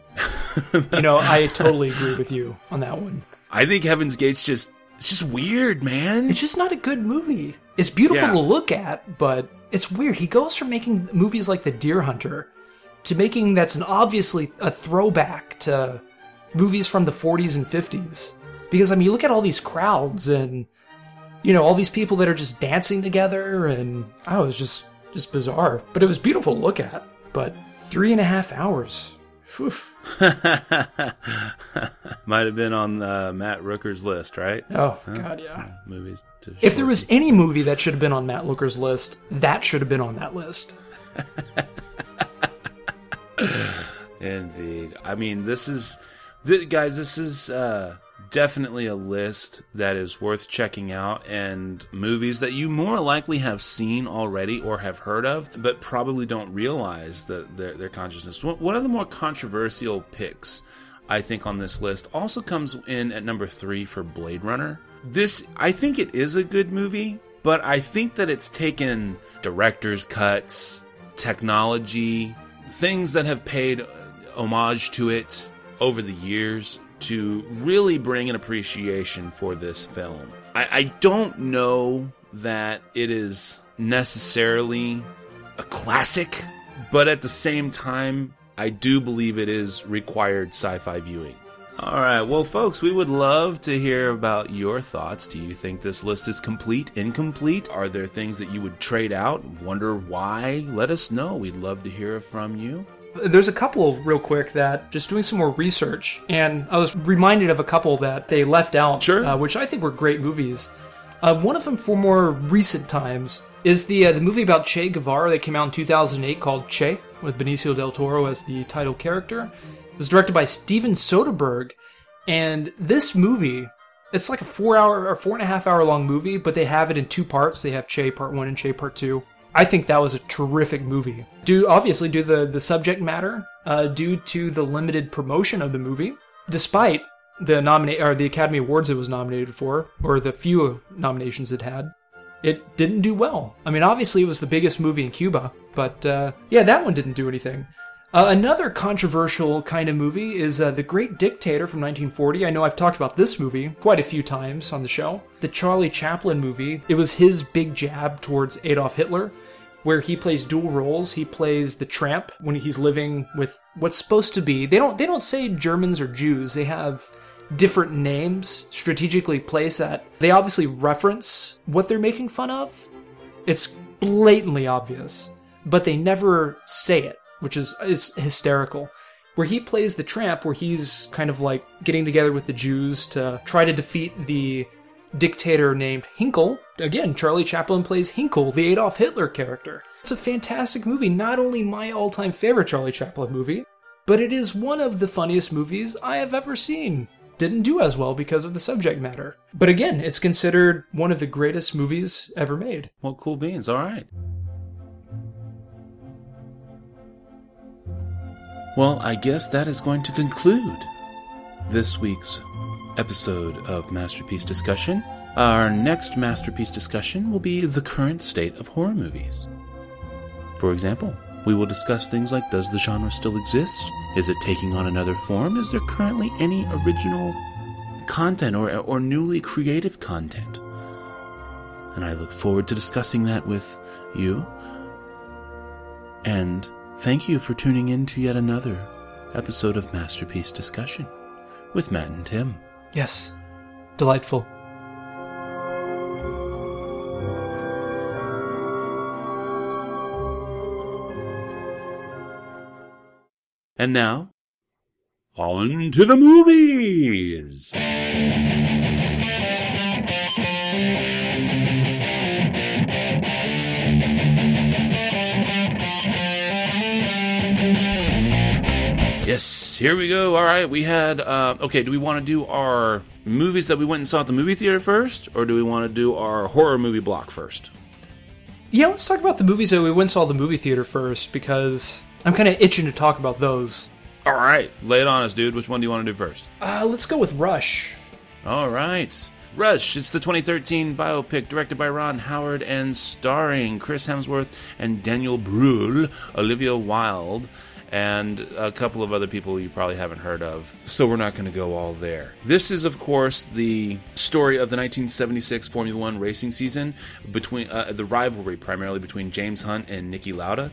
I totally agree with you on that one. I think Heaven's Gate's it's just weird, man. It's just not a good movie. It's beautiful to look at, but it's weird. He goes from making movies like The Deer Hunter to making that's obviously a throwback to movies from the 40s and 50s. Because, I mean, you look at all these crowds and all these people that are just dancing together, and it was just bizarre. But it was beautiful to look at. But 3.5 hours. Oof. Might have been on Matt Rooker's list, right? Oh, God, yeah. Movies. If there was any movie that should have been on Matt Rooker's list, that should have been on that list. Indeed. I mean, this is definitely a list that is worth checking out, and movies that you more likely have seen already or have heard of, but probably don't realize their consciousness. One of the more controversial picks, I think, on this list also comes in at number 3 for Blade Runner. This, I think it is a good movie, but I think that it's taken director's cuts, technology, things that have paid homage to it over the years to really bring an appreciation for this film. I don't know that it is necessarily a classic, but at the same time, I do believe it is required sci-fi viewing. All right, well, folks, we would love to hear about your thoughts. Do you think this list is complete, incomplete? Are there things that you would trade out? Wonder why? Let us know. We'd love to hear from you. There's a couple real quick that just doing some more research, and I was reminded of a couple that they left out, sure. Which I think were great movies. One of them for more recent times is the movie about Che Guevara that came out in 2008 called Che, with Benicio del Toro as the title character. It was directed by Steven Soderbergh, and this movie, it's like a 4.5 hour long movie, but they have it in 2 parts. They have Che Part 1 and Che Part 2. I think that was a terrific movie. Obviously, due to the subject matter, due to the limited promotion of the movie, despite the Academy Awards it was nominated for, or the few nominations it had, it didn't do well. I mean, obviously it was the biggest movie in Cuba, but that one didn't do anything. Another controversial kind of movie is The Great Dictator from 1940. I know I've talked about this movie quite a few times on the show. The Charlie Chaplin movie. It was his big jab towards Adolf Hitler, where he plays dual roles. He plays the tramp when he's living with what's supposed to be... They don't say Germans or Jews. They have different names strategically placed that they obviously reference what they're making fun of. It's blatantly obvious, but they never say it, which is hysterical. Where he plays the tramp, where he's kind of like getting together with the Jews to try to defeat the dictator named Hinkle. Again, Charlie Chaplin plays Hinkle, the Adolf Hitler character. It's a fantastic movie, not only my all-time favorite Charlie Chaplin movie, but it is one of the funniest movies I have ever seen. Didn't do as well because of the subject matter. But again, it's considered one of the greatest movies ever made. Well, cool beans, all right. Well, I guess that is going to conclude this week's episode of Masterpiece Discussion. Our next Masterpiece Discussion will be the current state of horror movies. For example, we will discuss things like, does the genre still exist? Is it taking on another form? Is there currently any original content or newly creative content? And I look forward to discussing that with you. And thank you for tuning in to yet another episode of Masterpiece Discussion with Matt and Tim. Yes, delightful. And now, on to the movies! Yes, here we go. All right, we had... okay, do we want to do our movies that we went and saw at the movie theater first? Or do we want to do our horror movie block first? Yeah, let's talk about the movies that we went and saw at the movie theater first, because I'm kind of itching to talk about those. All right, lay it on us, dude. Which one do you want to do first? Let's go with Rush. All right. Rush, it's the 2013 biopic directed by Ron Howard and starring Chris Hemsworth and Daniel Brühl, Olivia Wilde, and a couple of other people you probably haven't heard of, so we're not going to go all there. This is, of course, the story of the 1976 Formula One racing season, between the rivalry primarily between James Hunt and Niki Lauda.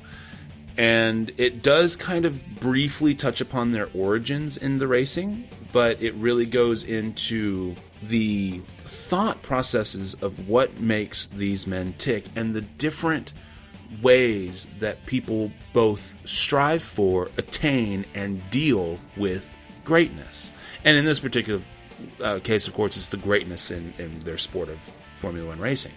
And it does kind of briefly touch upon their origins in the racing, but it really goes into the thought processes of what makes these men tick and the different ways that people both strive for, attain, and deal with greatness. And in this particular case, of course, it's the greatness in their sport of Formula One racing.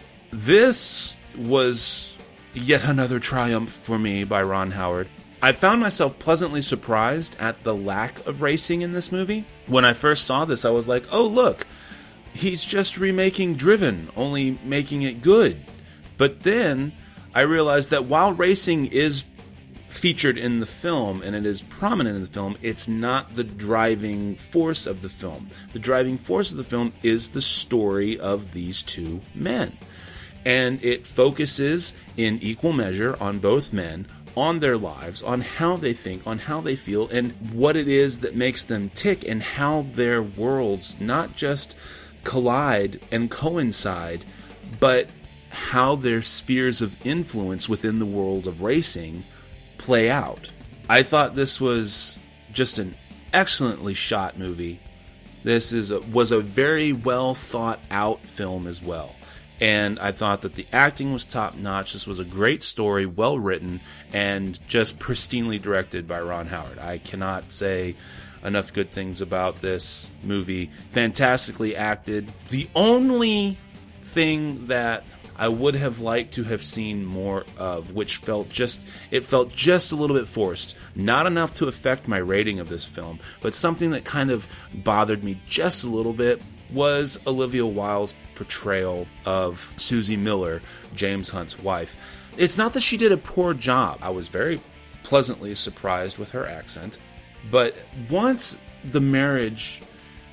This was yet another triumph for me by Ron Howard. I found myself pleasantly surprised at the lack of racing in this movie. When I first saw this, I was like, oh, look, he's just remaking Driven, only making it good. But then I realized that while racing is featured in the film, and it is prominent in the film, it's not the driving force of the film. The driving force of the film is the story of these two men. And it focuses in equal measure on both men, on their lives, on how they think, on how they feel, and what it is that makes them tick, and how their worlds not just collide and coincide, but how their spheres of influence within the world of racing play out. I thought this was just an excellently shot movie. This was a very well thought out film as well. And I thought that the acting was top-notch. This was a great story, well-written, and just pristinely directed by Ron Howard. I cannot say enough good things about this movie. Fantastically acted. The only thing that I would have liked to have seen more of, which felt just a little bit forced. Not enough to affect my rating of this film, but something that kind of bothered me just a little bit was Olivia Wilde's portrayal of Susie Miller, James Hunt's wife. It's not that she did a poor job. I was very pleasantly surprised with her accent. But once the marriage...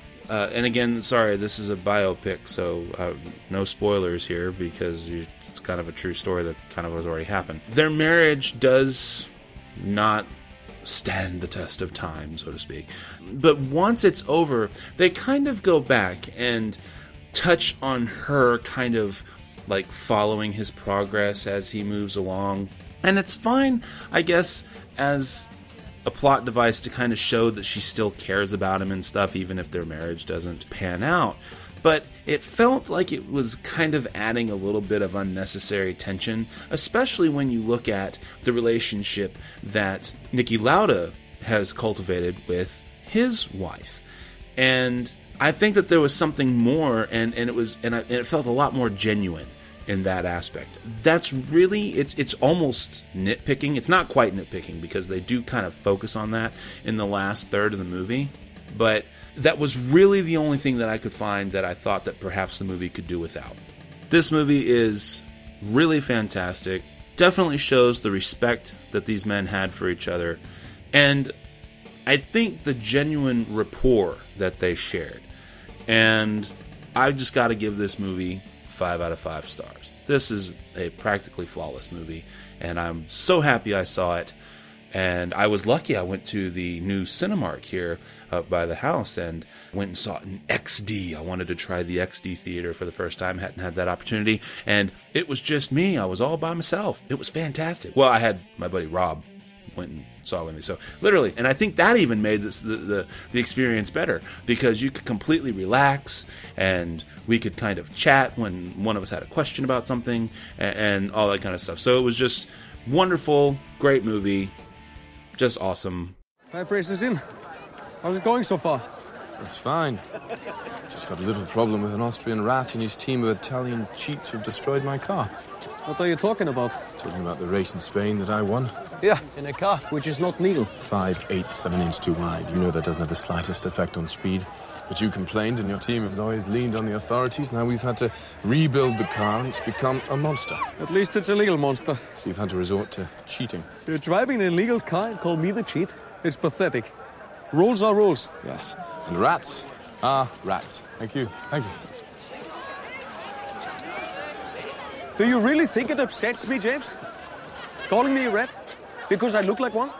and again, sorry, this is a biopic, so no spoilers here, because it's kind of a true story that kind of has already happened. Their marriage does not stand the test of time, so to speak. But once it's over, they kind of go back and touch on her kind of like following his progress as he moves along. And it's fine, I guess, as a plot device to kind of show that she still cares about him and stuff, even if their marriage doesn't pan out. But it felt like it was kind of adding a little bit of unnecessary tension, especially when you look at the relationship that Niki Lauda has cultivated with his wife. And I think that there was something more, and it felt a lot more genuine in that aspect. That's really, it's almost nitpicking. It's not quite nitpicking, because they do kind of focus on that in the last third of the movie. But that was really the only thing that I could find that I thought that perhaps the movie could do without. This movie is really fantastic. Definitely shows the respect that these men had for each other. And I think the genuine rapport that they shared. And I just got to give this movie 5 out of 5 stars. This is a practically flawless movie, and I'm so happy I saw it. And I was lucky. I went to the new Cinemark here up by the house and went and saw it in XD. I wanted to try the XD theater for the first time. Hadn't had that opportunity. And it was just me. I was all by myself. It was fantastic. Well, I had my buddy Rob went and saw it with me. So literally, and I think that even made this, the experience better, because you could completely relax and we could kind of chat when one of us had a question about something and all that kind of stuff. So it was just wonderful, great movie. Just awesome. 5 races in. How's it going so far? It's fine. Just got a little problem with an Austrian rat and his team of Italian cheats who've destroyed my car. What are you talking about? Talking about the race in Spain that I won. Yeah, in a car, which is not legal. 5/8, 7 inches too wide. You know that doesn't have the slightest effect on speed. But you complained and your team of lawyers leaned on the authorities. Now we've had to rebuild the car and it's become a monster. At least it's a legal monster. So you've had to resort to cheating. You're driving an illegal car and call me the cheat? It's pathetic. Rules are rules. Yes. And rats are rats. Thank you. Thank you. Do you really think it upsets me, James? Calling me a rat? Because I look like one?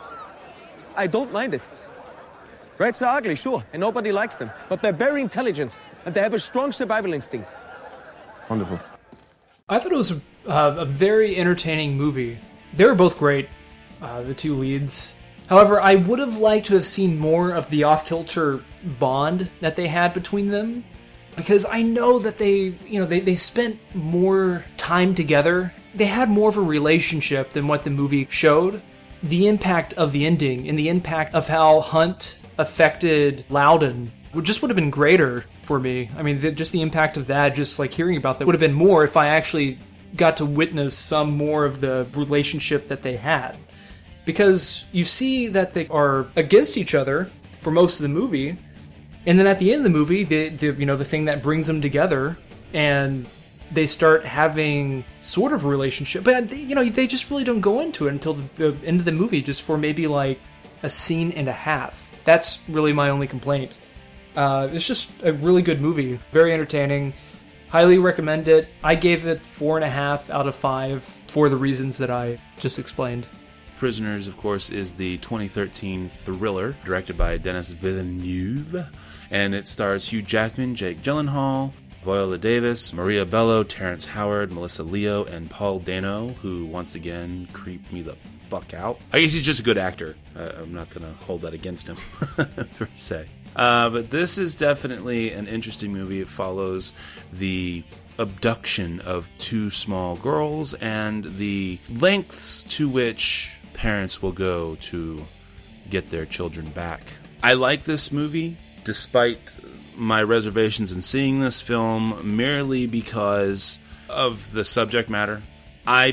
I don't mind it. Rats are ugly, sure, and nobody likes them. But they're very intelligent, and they have a strong survival instinct. Wonderful. I thought it was a very entertaining movie. They were both great, the two leads. However, I would have liked to have seen more of the off-kilter bond that they had between them, because I know that they spent more time together. They had more of a relationship than what the movie showed. The impact of the ending and the impact of how Hunt affected Loudon would have been greater for me. I mean, just the impact of that, just like hearing about that, would have been more if I actually got to witness some more of the relationship that they had. Because you see that they are against each other for most of the movie, and then at the end of the movie, the thing that brings them together, and they start having sort of a relationship. But they just really don't go into it until the end of the movie, just for maybe like a scene and a half. That's really my only complaint. It's just a really good movie. Very entertaining. Highly recommend it. I gave it 4.5 out of 5 for the reasons that I just explained. Prisoners, of course, is the 2013 thriller directed by Denis Villeneuve, and it stars Hugh Jackman, Jake Gyllenhaal, Viola Davis, Maria Bello, Terrence Howard, Melissa Leo, and Paul Dano, who once again creeped me the fuck out. I guess he's just a good actor. I'm not going to hold that against him, per se. But this is definitely an interesting movie. It follows the abduction of 2 small girls and the lengths to which parents will go to get their children back. I like this movie, despite my reservations in seeing this film, merely because of the subject matter. I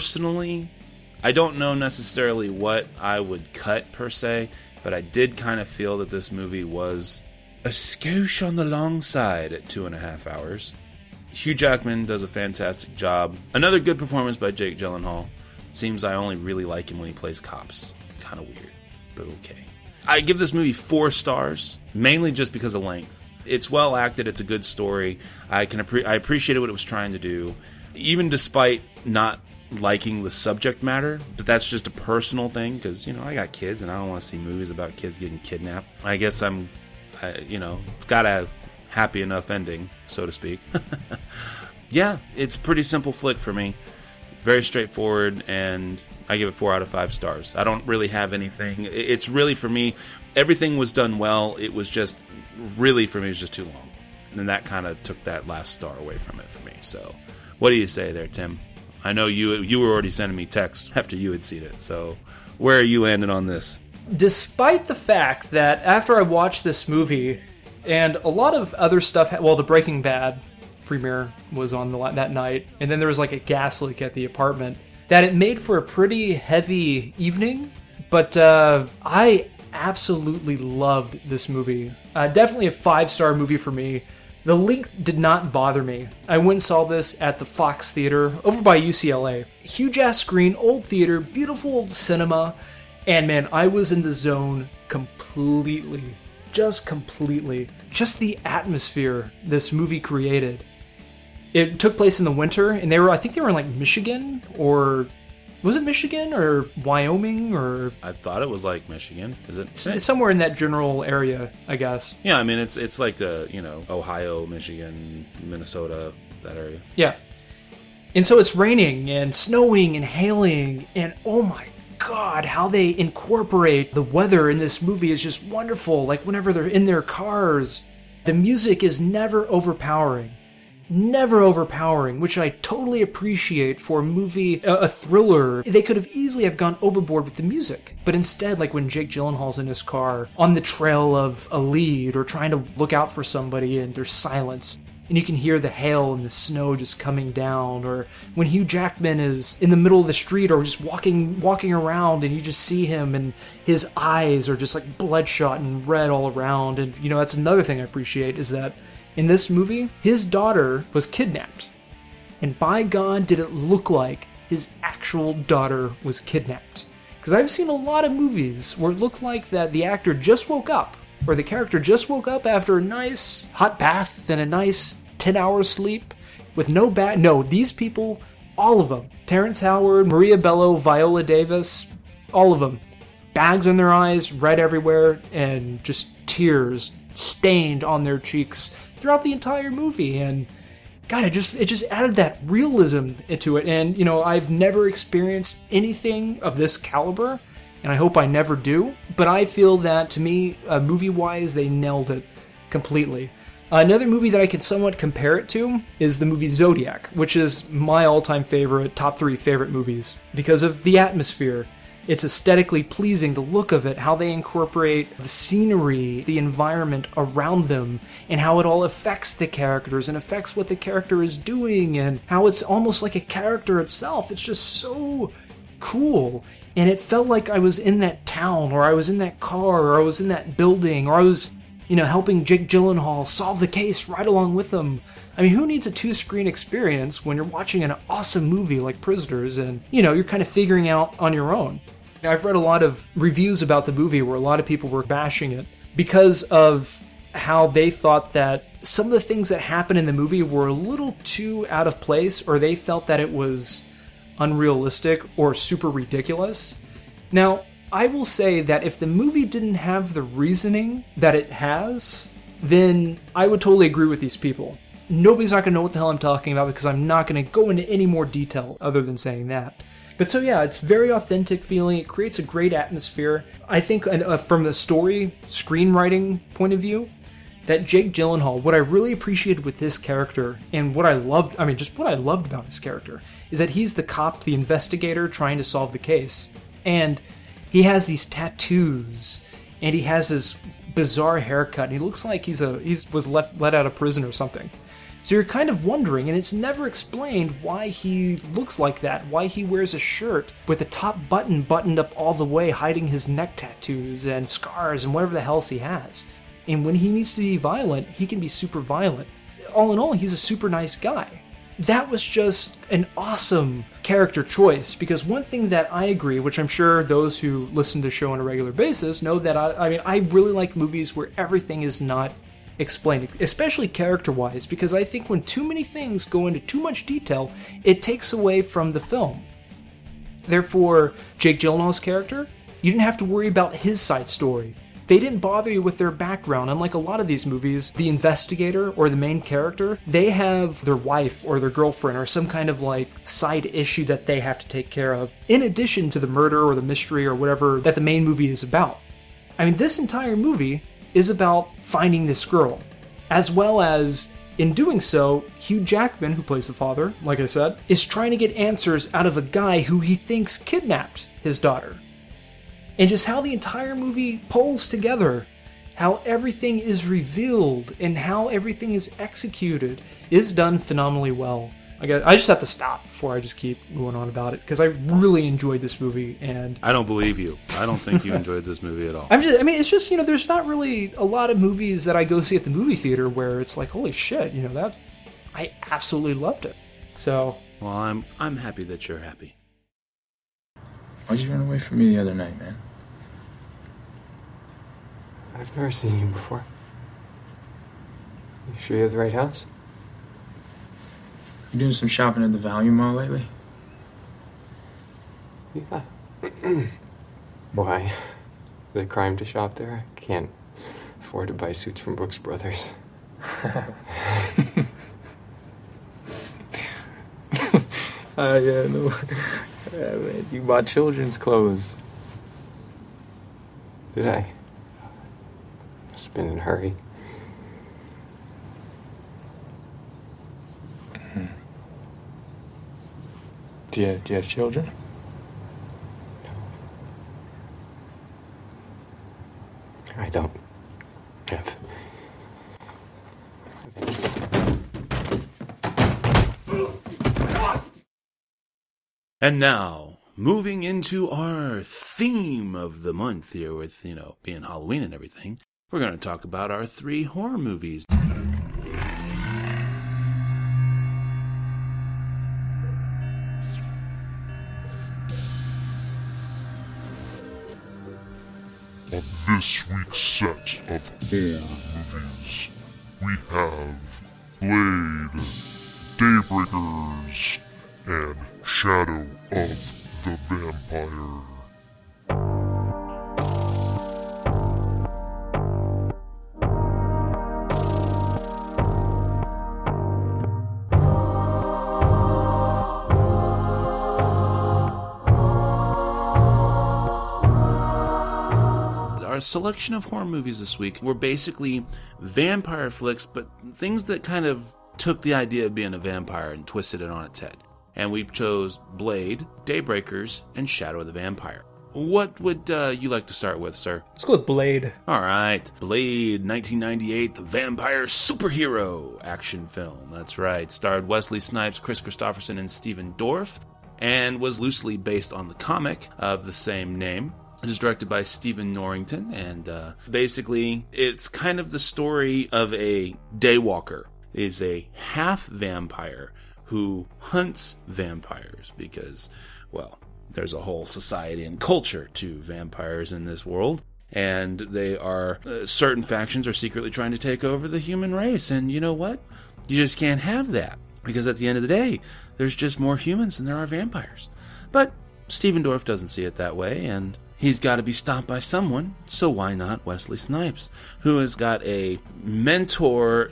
don't know necessarily what I would cut, per se, but I did kind of feel that this movie was a skosh on the long side at 2.5 hours. Hugh Jackman does a fantastic job. Another good performance by Jake Gyllenhaal. Seems I only really like him when he plays cops. Kind of weird, but okay. I give this movie 4 stars, mainly just because of length. It's well acted. It's a good story. I appreciated what it was trying to do, even despite not liking the subject matter. But that's just a personal thing because, I got kids and I don't want to see movies about kids getting kidnapped. I guess it's got a happy enough ending, so to speak. Yeah, it's a pretty simple flick for me. Very straightforward, and I give it 4 out of 5 stars. I don't really have anything. It's really, for me, everything was done well. It was just, really, for me, it was just too long. And that kind of took that last star away from it for me. So, what do you say there, Tim? I know you were already sending me texts after you had seen it. So, where are you landing on this? Despite the fact that after I watched this movie, and a lot of other stuff, the Breaking Bad premiere was on that night, and then there was like a gas leak at the apartment, that it made for a pretty heavy evening, but I absolutely loved this movie. Definitely a 5-star movie for me. The length did not bother me. I went and saw this at the Fox Theater over by UCLA. Huge ass screen, old theater, beautiful cinema, and man, I was in the zone completely. Just completely. Just the atmosphere this movie created. It took place in the winter, and I think they were in like Michigan, or was it Michigan or Wyoming, or I thought it was like Michigan. Is it? It's somewhere in that general area, I guess. Yeah, I mean it's like the Ohio, Michigan, Minnesota, that area. Yeah, and so it's raining and snowing and hailing, and oh my God, how they incorporate the weather in this movie is just wonderful. Like whenever they're in their cars, the music is never overpowering. Never overpowering, which I totally appreciate for a movie, a thriller. They could have easily have gone overboard with the music, but instead, like when Jake Gyllenhaal's in his car on the trail of a lead or trying to look out for somebody and there's silence, and you can hear the hail and the snow just coming down, or when Hugh Jackman is in the middle of the street or just walking around and you just see him and his eyes are just like bloodshot and red all around. And that's another thing I appreciate, is that in this movie, his daughter was kidnapped. And by God, did it look like his actual daughter was kidnapped. Because I've seen a lot of movies where it looked like that the actor just woke up, or the character just woke up after a nice hot bath and a nice 10-hour sleep with no bad. No, these people, all of them, Terrence Howard, Maria Bello, Viola Davis, all of them, bags in their eyes, red everywhere, and just tears stained on their cheeks throughout the entire movie. And God, it just added that realism into it. And I've never experienced anything of this caliber, and I hope I never do, but I feel that, to me, movie wise, they nailed it completely. Another movie that I could somewhat compare it to is the movie Zodiac, which is my all-time favorite, top 3 favorite movies because of the atmosphere. It's aesthetically pleasing, the look of it, how they incorporate the scenery, the environment around them, and how it all affects the characters and affects what the character is doing, and how it's almost like a character itself. It's just so cool. And it felt like I was in that town, or I was in that car, or I was in that building, or I was, helping Jake Gyllenhaal solve the case right along with him. I mean, who needs a 2-screen experience when you're watching an awesome movie like Prisoners and, you're kind of figuring out on your own? I've read a lot of reviews about the movie where a lot of people were bashing it because of how they thought that some of the things that happened in the movie were a little too out of place, or they felt that it was unrealistic or super ridiculous. Now, I will say that if the movie didn't have the reasoning that it has, then I would totally agree with these people. Nobody's not going to know what the hell I'm talking about because I'm not going to go into any more detail other than saying that. But so yeah, it's very authentic feeling. It creates a great atmosphere. I think from the story, screenwriting point of view, that Jake Gyllenhaal, what I really appreciated with this character, and what I loved about his character, is that he's the cop, the investigator trying to solve the case. And he has these tattoos, and he has this bizarre haircut, and he looks like he was let out of prison or something. So you're kind of wondering, and it's never explained why he looks like that, why he wears a shirt with the top button buttoned up all the way, hiding his neck tattoos and scars and whatever the hell he has. And when he needs to be violent, he can be super violent. all in all, he's a super nice guy. That was just an awesome character choice, because one thing that I agree, which I'm sure those who listen to the show on a regular basis know, that I really like movies where everything is not explained, especially character-wise, because I think when too many things go into too much detail, it takes away from the film. Therefore, Jake Gyllenhaal's character, you didn't have to worry about his side story. They didn't bother you with their background. Unlike a lot of these movies, the investigator or the main character, they have their wife or their girlfriend or some kind of like side issue that they have to take care of, in addition to the murder or the mystery or whatever that the main movie is about. I mean, this entire movie is about finding this girl, as well as, in doing so, Hugh Jackman, who plays the father, like I said, is trying to get answers out of a guy who he thinks kidnapped his daughter. And just how the entire movie pulls together, how everything is revealed, and how everything is executed is done phenomenally well. I just have to stop before I just keep going on about it, because I really enjoyed this movie. And I don't believe you. I don't think you enjoyed this movie at all. It's just, there's not really a lot of movies that I go see at the movie theater where it's like, holy shit, that I absolutely loved it. So, well, I'm happy that you're happy. Why'd you run away from me the other night, man? I've never seen you before. You sure you have the right house? You doing some shopping at the Value Mall lately? Yeah. Why? Is it a crime to shop there? I can't afford to buy suits from Brooks Brothers. Yeah, no. Man, you bought children's clothes. Did I? Must have been in a hurry. Mm-hmm. Do you have children? No. I don't have. And now, moving into our theme of the month here with, being Halloween and everything, we're going to talk about our 3 horror movies. On this week's set of horror movies, we have Blade, Daybreakers, and Shadow of the Vampire. Our selection of horror movies this week were basically vampire flicks, but things that kind of took the idea of being a vampire and twisted it on its head. And we chose Blade, Daybreakers, and Shadow of the Vampire. What would you like to start with, sir? Let's go with Blade. All right. Blade, 1998, the vampire superhero action film. That's right. Starred Wesley Snipes, Chris Christopherson, and Stephen Dorff, and was loosely based on the comic of the same name. It is directed by Stephen Norrington, and basically it's kind of the story of a daywalker. He's a half vampire who hunts vampires because, well, there's a whole society and culture to vampires in this world, and they are, certain factions are secretly trying to take over the human race, and you know what? You just can't have that, because at the end of the day, there's just more humans than there are vampires. But Stephen Dorff doesn't see it that way, and he's got to be stopped by someone, so why not Wesley Snipes, who has got a mentor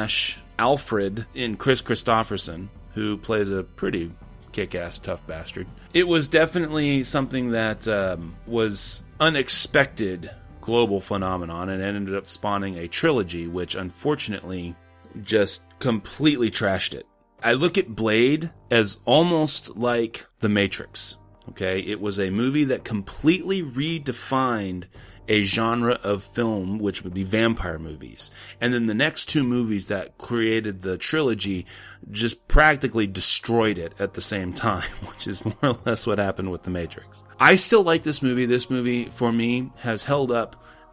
/ Alfred in Chris Christopherson, who plays a pretty kick-ass tough bastard. It was definitely something that was unexpected global phenomenon, and ended up spawning a trilogy, which unfortunately just completely trashed it. I look at Blade as almost like The Matrix. Okay, it was a movie that completely redefined a genre of film, which would be vampire movies. And then the next 2 movies that created the trilogy just practically destroyed it at the same time, which is more or less what happened with The Matrix. I still like this movie. This movie, for me, has held up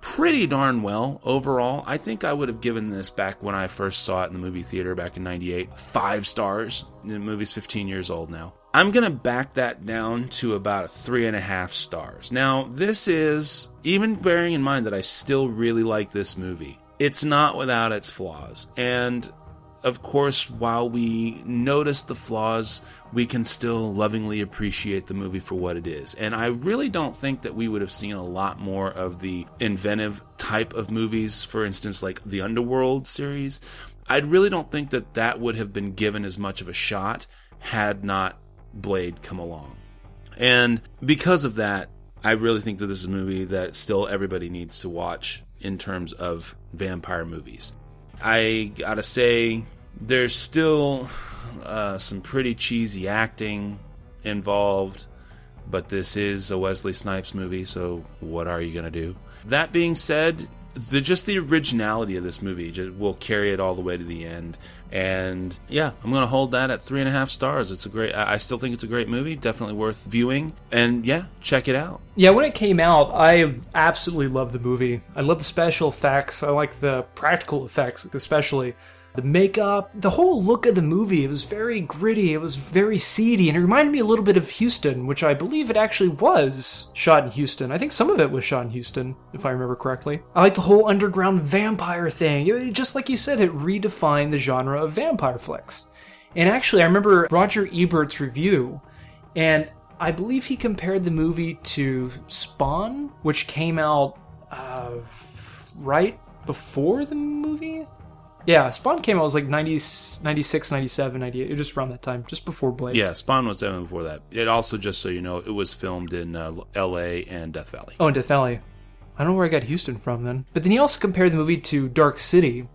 pretty darn well overall. I think I would have given this, back when I first saw it in the movie theater back in 98, 5 stars. The movie's 15 years old now. I'm going to back that down to about 3.5 stars. Now, this is, even bearing in mind that I still really like this movie, it's not without its flaws. And of course, while we notice the flaws, we can still lovingly appreciate the movie for what it is. And I really don't think that we would have seen a lot more of the inventive type of movies, for instance, like the Underworld series. I really don't think that that would have been given as much of a shot had not Blade come along. And because of that, I really think that this is a movie that still everybody needs to watch in terms of vampire movies. I gotta say, there's still some pretty cheesy acting involved, but this is a Wesley Snipes movie, so what are you gonna do? That being said, the originality of this movie will carry it all the way to the end. And yeah, I'm going to hold that at 3.5 stars. I still think it's a great movie, definitely worth viewing. And yeah, check it out. Yeah, when it came out, I absolutely loved the movie. I love the special effects. I like the practical effects, especially. The makeup, the whole look of the movie, it was very gritty, it was very seedy, and it reminded me a little bit of Houston, which I believe it actually was shot in Houston. I think some of it was shot in Houston, if I remember correctly. I like the whole underground vampire thing. Just like you said, it redefined the genre of vampire flicks. And actually, I remember Roger Ebert's review, and I believe he compared the movie to Spawn, which came out right before the movie? Yeah, Spawn came out, it was like 96, 97, 98, it was just around that time, just before Blade. Yeah, Spawn was definitely before that. It also, just so you know, it was filmed in L.A. and Death Valley. Oh, in Death Valley. I don't know where I got Houston from then. But then he also compared the movie to Dark City.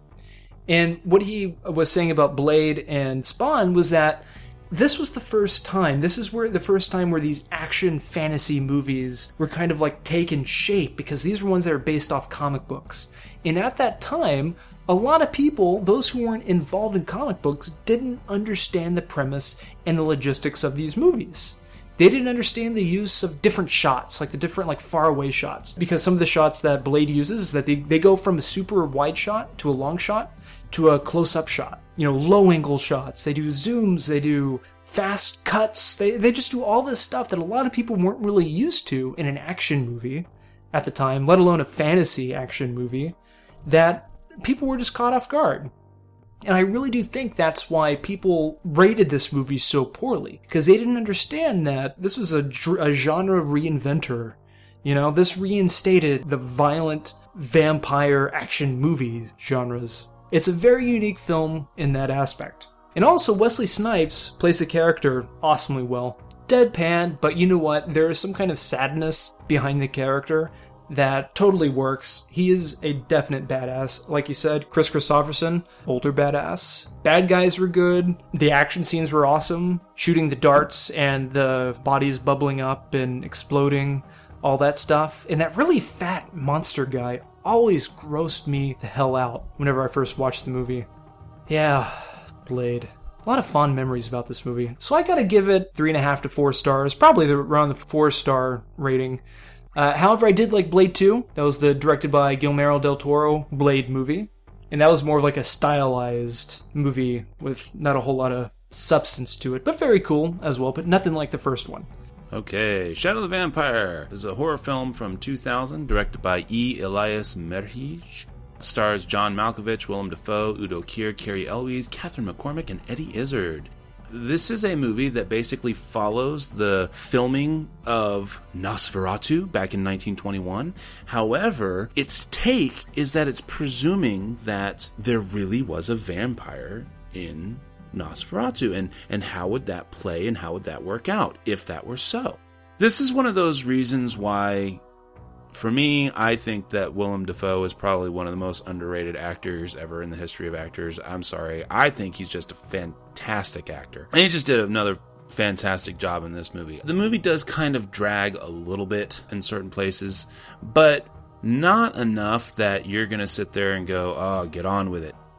And what he was saying about Blade and Spawn was that this was the first time, where these action fantasy movies were kind of like taking shape, because these were ones that are based off comic books. And at that time, a lot of people, those who weren't involved in comic books, didn't understand the premise and the logistics of these movies. They didn't understand the use of different shots, like the different faraway shots. Because some of the shots that Blade uses is that they go from a super wide shot to a long shot to a close-up shot. Low angle shots. They do zooms, they do fast cuts. They just do all this stuff that a lot of people weren't really used to in an action movie at the time, let alone a fantasy action movie, that people were just caught off guard. And I really do think that's why people rated this movie so poorly, because they didn't understand that this was a genre reinventor. This reinstated the violent vampire action movie genres. It's a very unique film in that aspect. And also, Wesley Snipes plays the character awesomely well. Deadpan, but you know what? There is some kind of sadness behind the character that totally works. He is a definite badass. Like you said, Chris Christopherson, older badass. Bad guys were good. The action scenes were awesome. Shooting the darts and the bodies bubbling up and exploding, all that stuff. And that really fat monster guy always grossed me the hell out whenever I first watched the movie. Yeah, Blade. A lot of fond memories about this movie. So I gotta give it 3.5 to 4 stars. Probably around the 4-star rating. However, I did like Blade 2. That was the directed by Guillermo del Toro Blade movie. And that was more of like a stylized movie with not a whole lot of substance to it, but very cool as well, but nothing like the first one. Okay, Shadow the Vampire is a horror film from 2000, directed by E. Elias Merhige. Stars John Malkovich, Willem Dafoe, Udo Kier, Carrie Elwes, Catherine McCormick, and Eddie Izzard. This is a movie that basically follows the filming of Nosferatu back in 1921. However, its take is that it's presuming that there really was a vampire in Nosferatu, and how would that play and how would that work out if that were so. This is one of those reasons why, for me, I think that Willem Dafoe is probably one of the most underrated actors ever in the history of actors. I'm sorry. I think he's just a fantastic actor. And he just did another fantastic job in this movie. The movie does kind of drag a little bit in certain places, but not enough that you're going to sit there and go, oh, get on with it.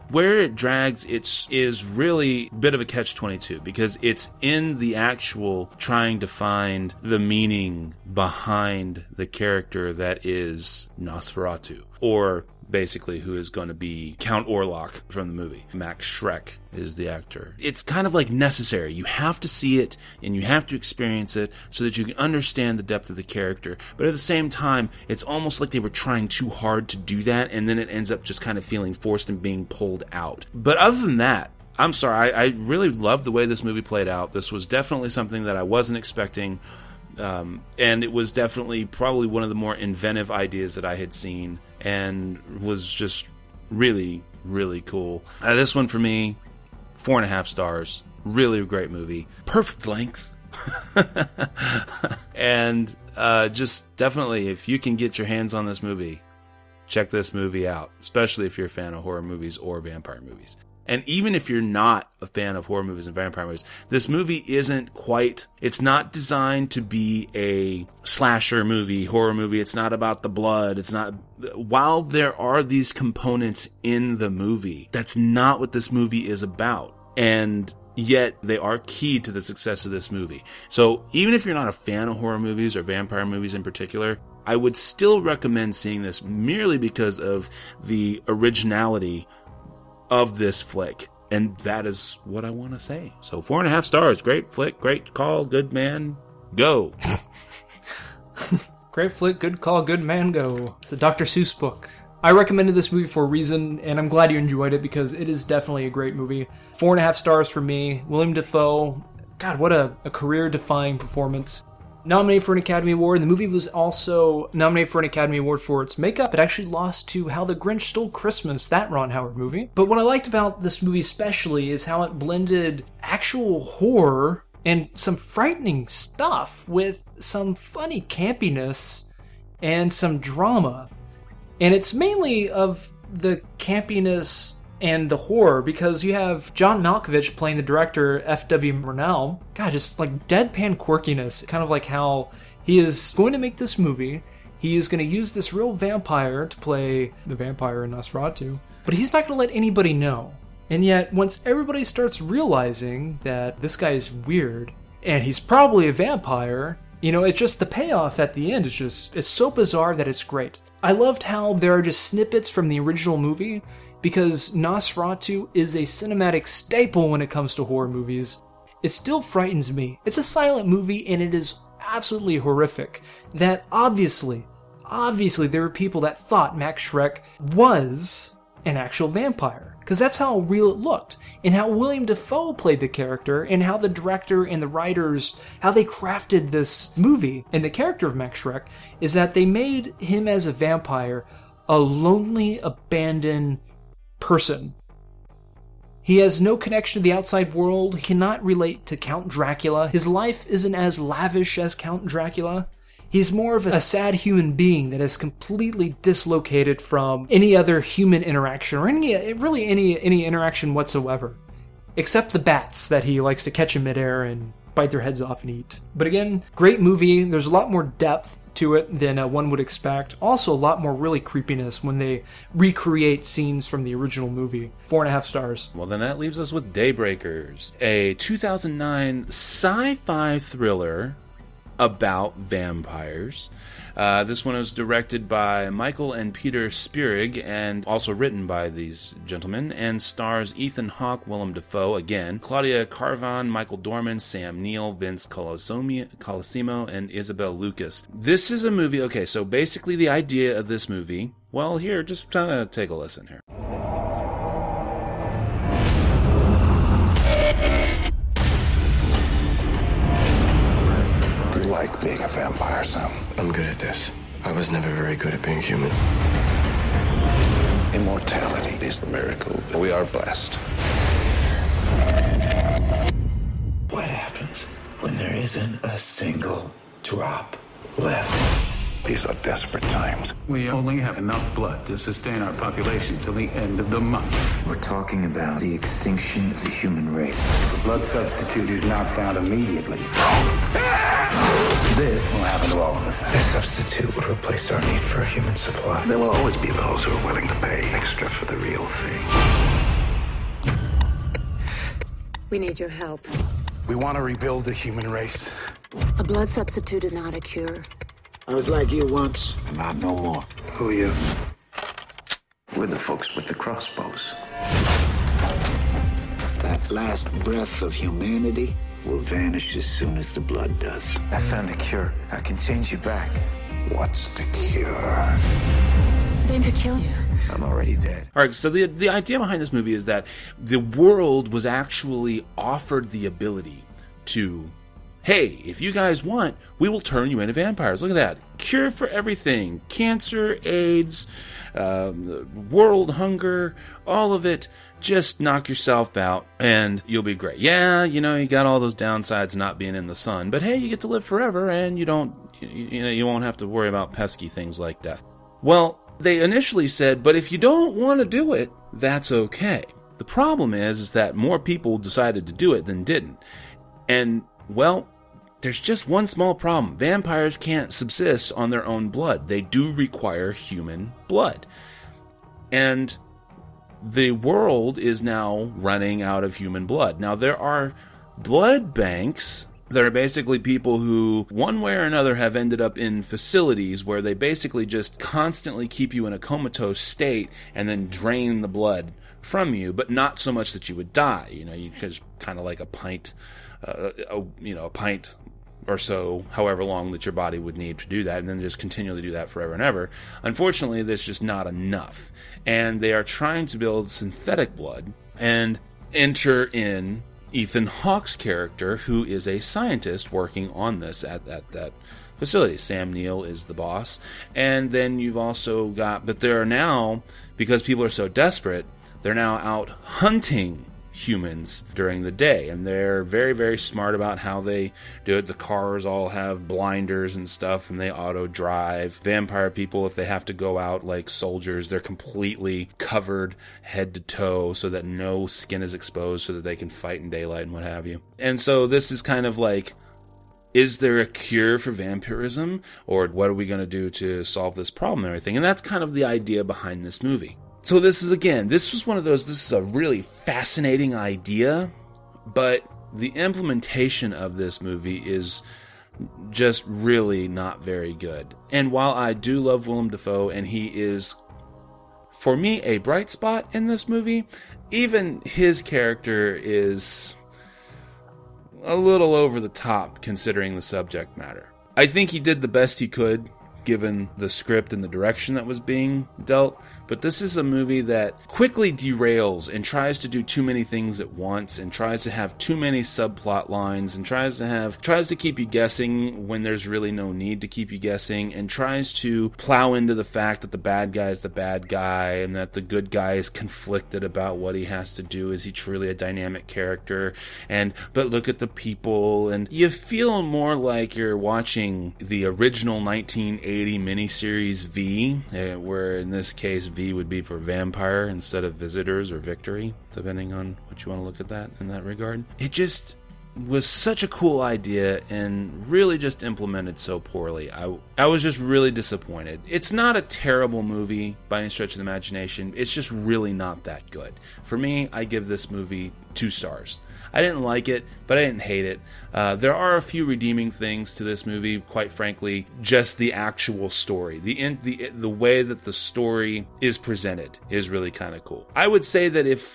Where it drags, is really a bit of a catch-22 because it's in the actual trying to find the meaning behind the character that is Nosferatu, or basically who is going to be Count Orlok from the movie. Max Schreck is the actor. It's kind of like necessary. You have to see it and you have to experience it so that you can understand the depth of the character. But at the same time, it's almost like they were trying too hard to do that, and then it ends up just kind of feeling forced and being pulled out. But other than that, I'm sorry, I really loved the way this movie played out. This was definitely something that I wasn't expecting. And it was definitely probably one of the more inventive ideas that I had seen, and was just really, really cool. This one for me, 4.5 stars. Really great movie. Perfect length. And just definitely, if you can get your hands on this movie, check this movie out, especially if you're a fan of horror movies or vampire movies. And even if you're not a fan of horror movies and vampire movies, this movie it's not designed to be a slasher movie, horror movie. It's not about the blood. While there are these components in the movie, that's not what this movie is about. And yet they are key to the success of this movie. So even if you're not a fan of horror movies or vampire movies in particular, I would still recommend seeing this merely because of the originality of this flick. And that is what I want to say. So 4.5 stars. Great flick, great call, good man, go. Great flick, good call, good man, go. It's a Dr. Seuss book. I recommended this movie for a reason, and I'm glad you enjoyed it because it is definitely a great movie. 4.5 stars for me. Willem Dafoe, God, what a career-defying performance. Nominated for an Academy Award. The movie was also nominated for an Academy Award for its makeup. It actually lost to How the Grinch Stole Christmas, that Ron Howard movie. But what I liked about this movie especially is how it blended actual horror and some frightening stuff with some funny campiness and some drama. And it's mainly of the campiness and the horror, because you have John Malkovich playing the director, F.W. Murnau. God, just like deadpan quirkiness, kind of like how he is going to make this movie. He is going to use this real vampire to play the vampire in Nosferatu, but he's not going to let anybody know. And yet, once everybody starts realizing that this guy is weird, and he's probably a vampire, it's just the payoff at the end it's so bizarre that it's great. I loved how there are just snippets from the original movie, because Nosferatu is a cinematic staple when it comes to horror movies. It still frightens me. It's a silent movie, and it is absolutely horrific. That obviously there were people that thought Max Schreck was an actual vampire, because that's how real it looked, and how William Dafoe played the character, and how the director and the writers, how they crafted this movie and the character of Max Schreck, is that they made him as a vampire a lonely, abandoned person. He has no connection to the outside world. He cannot relate to Count Dracula. His life isn't as lavish as Count Dracula. He's more of a sad human being that is completely dislocated from any other human interaction, or any interaction whatsoever, except the bats that he likes to catch in midair and bite their heads off and eat. But again, great movie. There's a lot more depth to it than one would expect. Also, a lot more really creepiness when they recreate scenes from the original movie. 4.5 stars. Well, then that leaves us with Daybreakers, a 2009 sci-fi thriller about vampires. This one was directed by Michael and Peter Spierig, and also written by these gentlemen, and stars Ethan Hawke, Willem Dafoe again, Claudia Karvan, Michael Dorman, Sam Neill, Vince Colosimo, and Isabel Lucas. This is a movie, okay, so basically the idea of this movie, well, here, just kind of take a listen here. Like being a vampire, Sam. I'm good at this. I was never very good at being human. Immortality is the miracle. We are blessed. What happens when there isn't a single drop left? These are desperate times. We only have enough blood to sustain our population till the end of the month. We're talking about the extinction of the human race. If a blood substitute is not found immediately, this will happen to all of us. A substitute would replace our need for a human supply. There will always be those who are willing to pay extra for the real thing. We need your help. We want to rebuild the human race. A blood substitute is not a cure. I was like you once, and not no more. Who are you? We're the folks with the crossbows. That last breath of humanity will vanish as soon as the blood does. I found a cure. I can change you back. What's the cure? They could kill you. I'm already dead. All right, so the idea behind this movie is that the world was actually offered the ability to, hey, if you guys want, we will turn you into vampires. Look at that. Cure for everything. Cancer, AIDS, world hunger, all of it. Just knock yourself out and you'll be great. Yeah, you know, you got all those downsides not being in the sun, but hey, you get to live forever and you won't have to worry about pesky things like death. Well, they initially said, but if you don't want to do it, that's okay. The problem is that more people decided to do it than didn't. And, well, there's just one small problem. Vampires can't subsist on their own blood. They do require human blood. And the world is now running out of human blood. Now, there are blood banks that are basically people who, one way or another, have ended up in facilities where they basically just constantly keep you in a comatose state and then drain the blood from you, but not so much that you would die. You know, you just kind of like a pint or so, however long that your body would need to do that, and then just continually do that forever and ever. Unfortunately, there's just not enough. And they are trying to build synthetic blood and enter in Ethan Hawke's character, who is a scientist working on this at that facility. Sam Neill is the boss. And then you've also got, but there are now, because people are so desperate, they're now out hunting humans during the day, and they're very, very smart about how they do it. The cars all have blinders and stuff, and they auto drive. Vampire people, if they have to go out like soldiers, they're completely covered head to toe so that no skin is exposed so that they can fight in daylight and what have you. And so this is kind of like, is there a cure for vampirism, or what are we going to do to solve this problem and everything? And that's kind of the idea behind this movie. So this was one of those, this is a really fascinating idea, but the implementation of this movie is just really not very good. And while I do love Willem Dafoe, and he is, for me, a bright spot in this movie, even his character is a little over the top considering the subject matter. I think he did the best he could given the script and the direction that was being dealt. But this is a movie that quickly derails and tries to do too many things at once, and tries to have too many subplot lines, and tries to keep you guessing when there's really no need to keep you guessing, and tries to plow into the fact that the bad guy is the bad guy and that the good guy is conflicted about what he has to do. Is he truly a dynamic character? But look at the people, and you feel more like you're watching the original 1980 miniseries V, where in this case V would be for vampire instead of visitors or victory, depending on what you want to look at that in that regard. It just was such a cool idea and really just implemented so poorly. I was just really disappointed. It's not a terrible movie by any stretch of the imagination. It's just really not that good. For me, I give this movie 2 stars. I didn't like it, but I didn't hate it. There are a few redeeming things to this movie, quite frankly. Just the actual story. The way that the story is presented is really kind of cool. I would say that if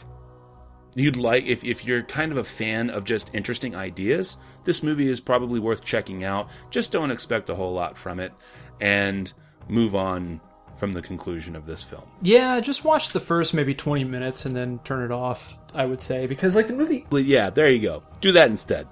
you're kind of a fan of just interesting ideas, this movie is probably worth checking out. Just don't expect a whole lot from it, and move on from the conclusion of this film. Yeah, just watch the first maybe 20 minutes and then turn it off, I would say, because like the movie... Yeah, there you go. Do that instead.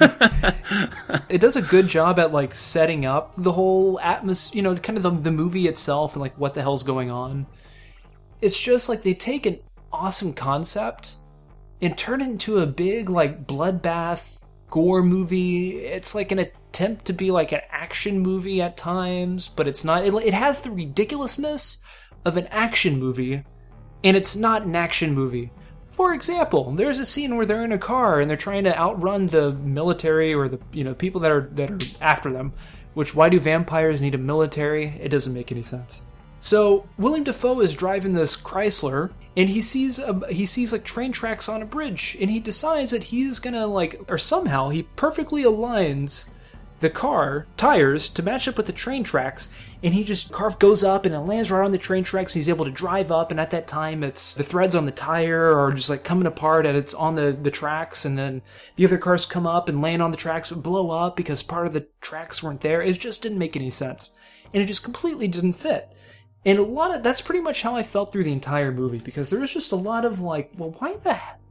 It does a good job at like setting up the whole atmosphere, kind of the movie itself and like what the hell's going on. It's just like they take an awesome concept and turn it into a big like bloodbath gore movie. It's like an attempt to be like an action movie at times, but it's not. It has the ridiculousness of an action movie, and it's not an action movie. For example, there's a scene where they're in a car and they're trying to outrun the military or the people that are after them. Which, why do vampires need a military? It doesn't make any sense. So Willem Dafoe is driving this Chrysler, and he sees like train tracks on a bridge, and he decides that he's gonna or somehow he perfectly aligns the car tires to match up with the train tracks, and car goes up and it lands right on the train tracks, and he's able to drive up, and at that time it's the threads on the tire are just coming apart and it's on the tracks, and then the other cars come up and land on the tracks but blow up because part of the tracks weren't there. It just didn't make any sense, and it just completely didn't fit. And that's pretty much how I felt through the entire movie, because there was just a lot of well, why the heck?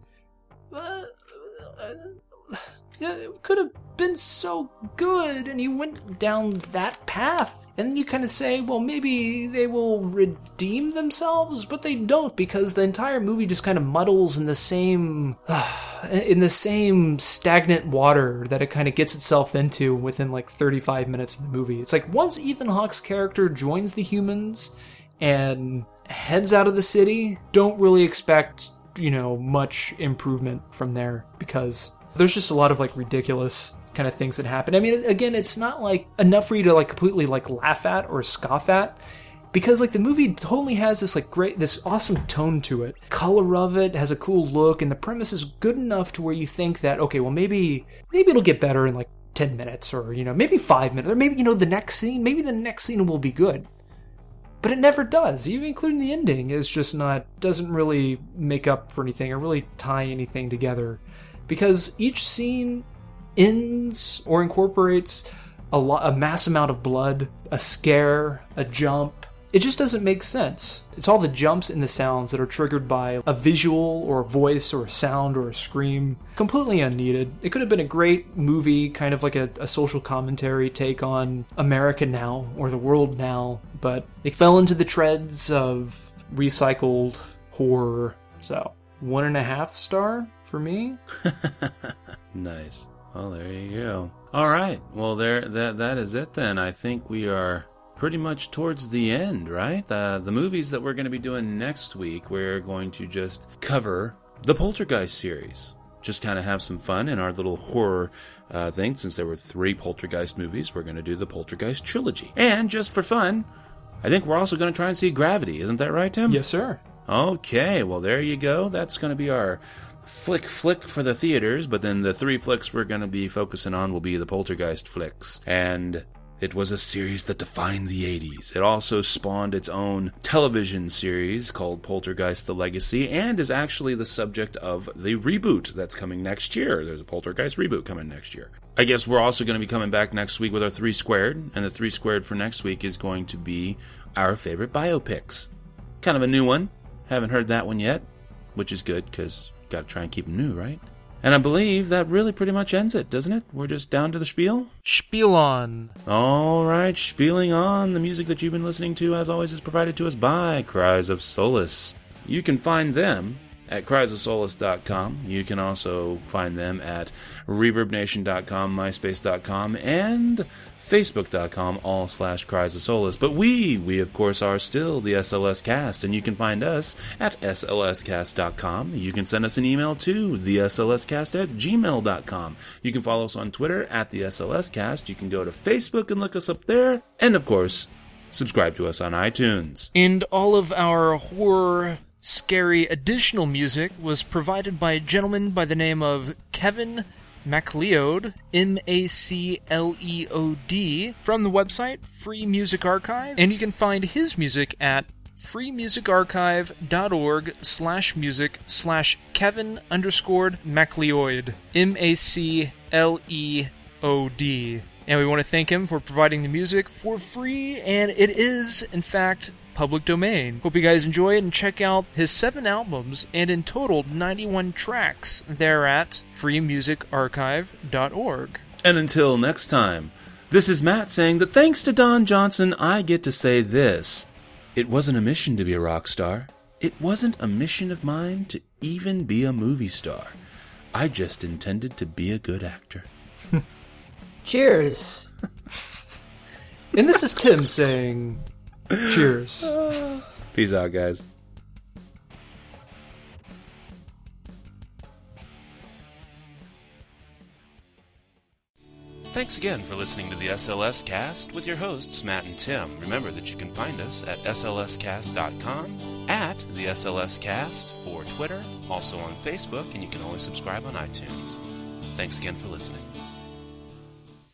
Yeah, it could have been so good, and you went down that path. And then you kind of say, well, maybe they will redeem themselves, but they don't, because the entire movie just kind of muddles in the same stagnant water that it kind of gets itself into within 35 minutes of the movie. It's once Ethan Hawke's character joins the humans and heads out of the city, don't really expect, much improvement from there, because there's just a lot of ridiculous kind of things that happen. I mean, again, it's not enough for you to completely laugh at or scoff at, because the movie totally has this awesome tone to it. Color of it has a cool look, and the premise is good enough to where you think that, okay, well, maybe it'll get better in 10 minutes, or maybe 5 minutes, or maybe the next scene will be good. But it never does, even including the ending is just doesn't really make up for anything or really tie anything together. Because each scene ends or incorporates a mass amount of blood, a scare, a jump. It just doesn't make sense. It's all the jumps and the sounds that are triggered by a visual or a voice or a sound or a scream. Completely unneeded. It could have been a great movie, kind of like a social commentary take on America now or the world now, but it fell into the treads of recycled horror. So 1.5 star for me. Nice. Well, there you go. All right. Well, that is it then. I think we are pretty much towards the end, right? The movies that we're going to be doing next week, we're going to just cover the Poltergeist series. Just kind of have some fun in our little horror thing. Since there were 3 Poltergeist movies, we're going to do the Poltergeist trilogy. And just for fun, I think we're also going to try and see Gravity. Isn't that right, Tim? Yes, sir. Okay, well, there you go. That's going to be our flick for the theaters, but then the 3 flicks we're going to be focusing on will be the Poltergeist flicks. And it was a series that defined the 80s. It also spawned its own television series called Poltergeist: The Legacy, and is actually the subject of the reboot that's coming next year. There's a Poltergeist reboot coming next year. I guess we're also going to be coming back next week with our 3 Squared, and the 3 Squared for next week is going to be our favorite biopics. Kind of a new one. Haven't heard that one yet, which is good, because got to try and keep them new, right? And I believe that really pretty much ends it, doesn't it? We're just down to the spiel? Spiel on. All right, spieling on. The music that you've been listening to, as always, is provided to us by Cries of Solace. You can find them at criesofsolace.com. You can also find them at reverbnation.com, myspace.com, and facebook.com, all/Cries of Solace. But we of course are still the SLS Cast, and you can find us at slscast.com. You can send us an email to theslscast@gmail.com. You can follow us on Twitter at the SLS Cast. You can go to Facebook and look us up there. And of course, subscribe to us on iTunes. And all of our horror, scary additional music was provided by a gentleman by the name of Kevin MacLeod, MacLeod, from the website Free Music Archive, and you can find his music at freemusicarchive.org/music/Kevin_MacLeod, MacLeod. And we want to thank him for providing the music for free, and it is, in fact, public domain. Hope you guys enjoy it, and check out his 7 albums and in total 91 tracks there at freemusicarchive.org. And until next time, this is Matt saying that thanks to Don Johnson, I get to say this. It wasn't a mission to be a rock star. It wasn't a mission of mine to even be a movie star. I just intended to be a good actor. Cheers. And this is Tim saying cheers. Peace out, guys. Thanks again for listening to the SLS Cast with your hosts, Matt and Tim. Remember that you can find us at slscast.com, at the SLS Cast for Twitter, also on Facebook, and you can always subscribe on iTunes. Thanks again for listening.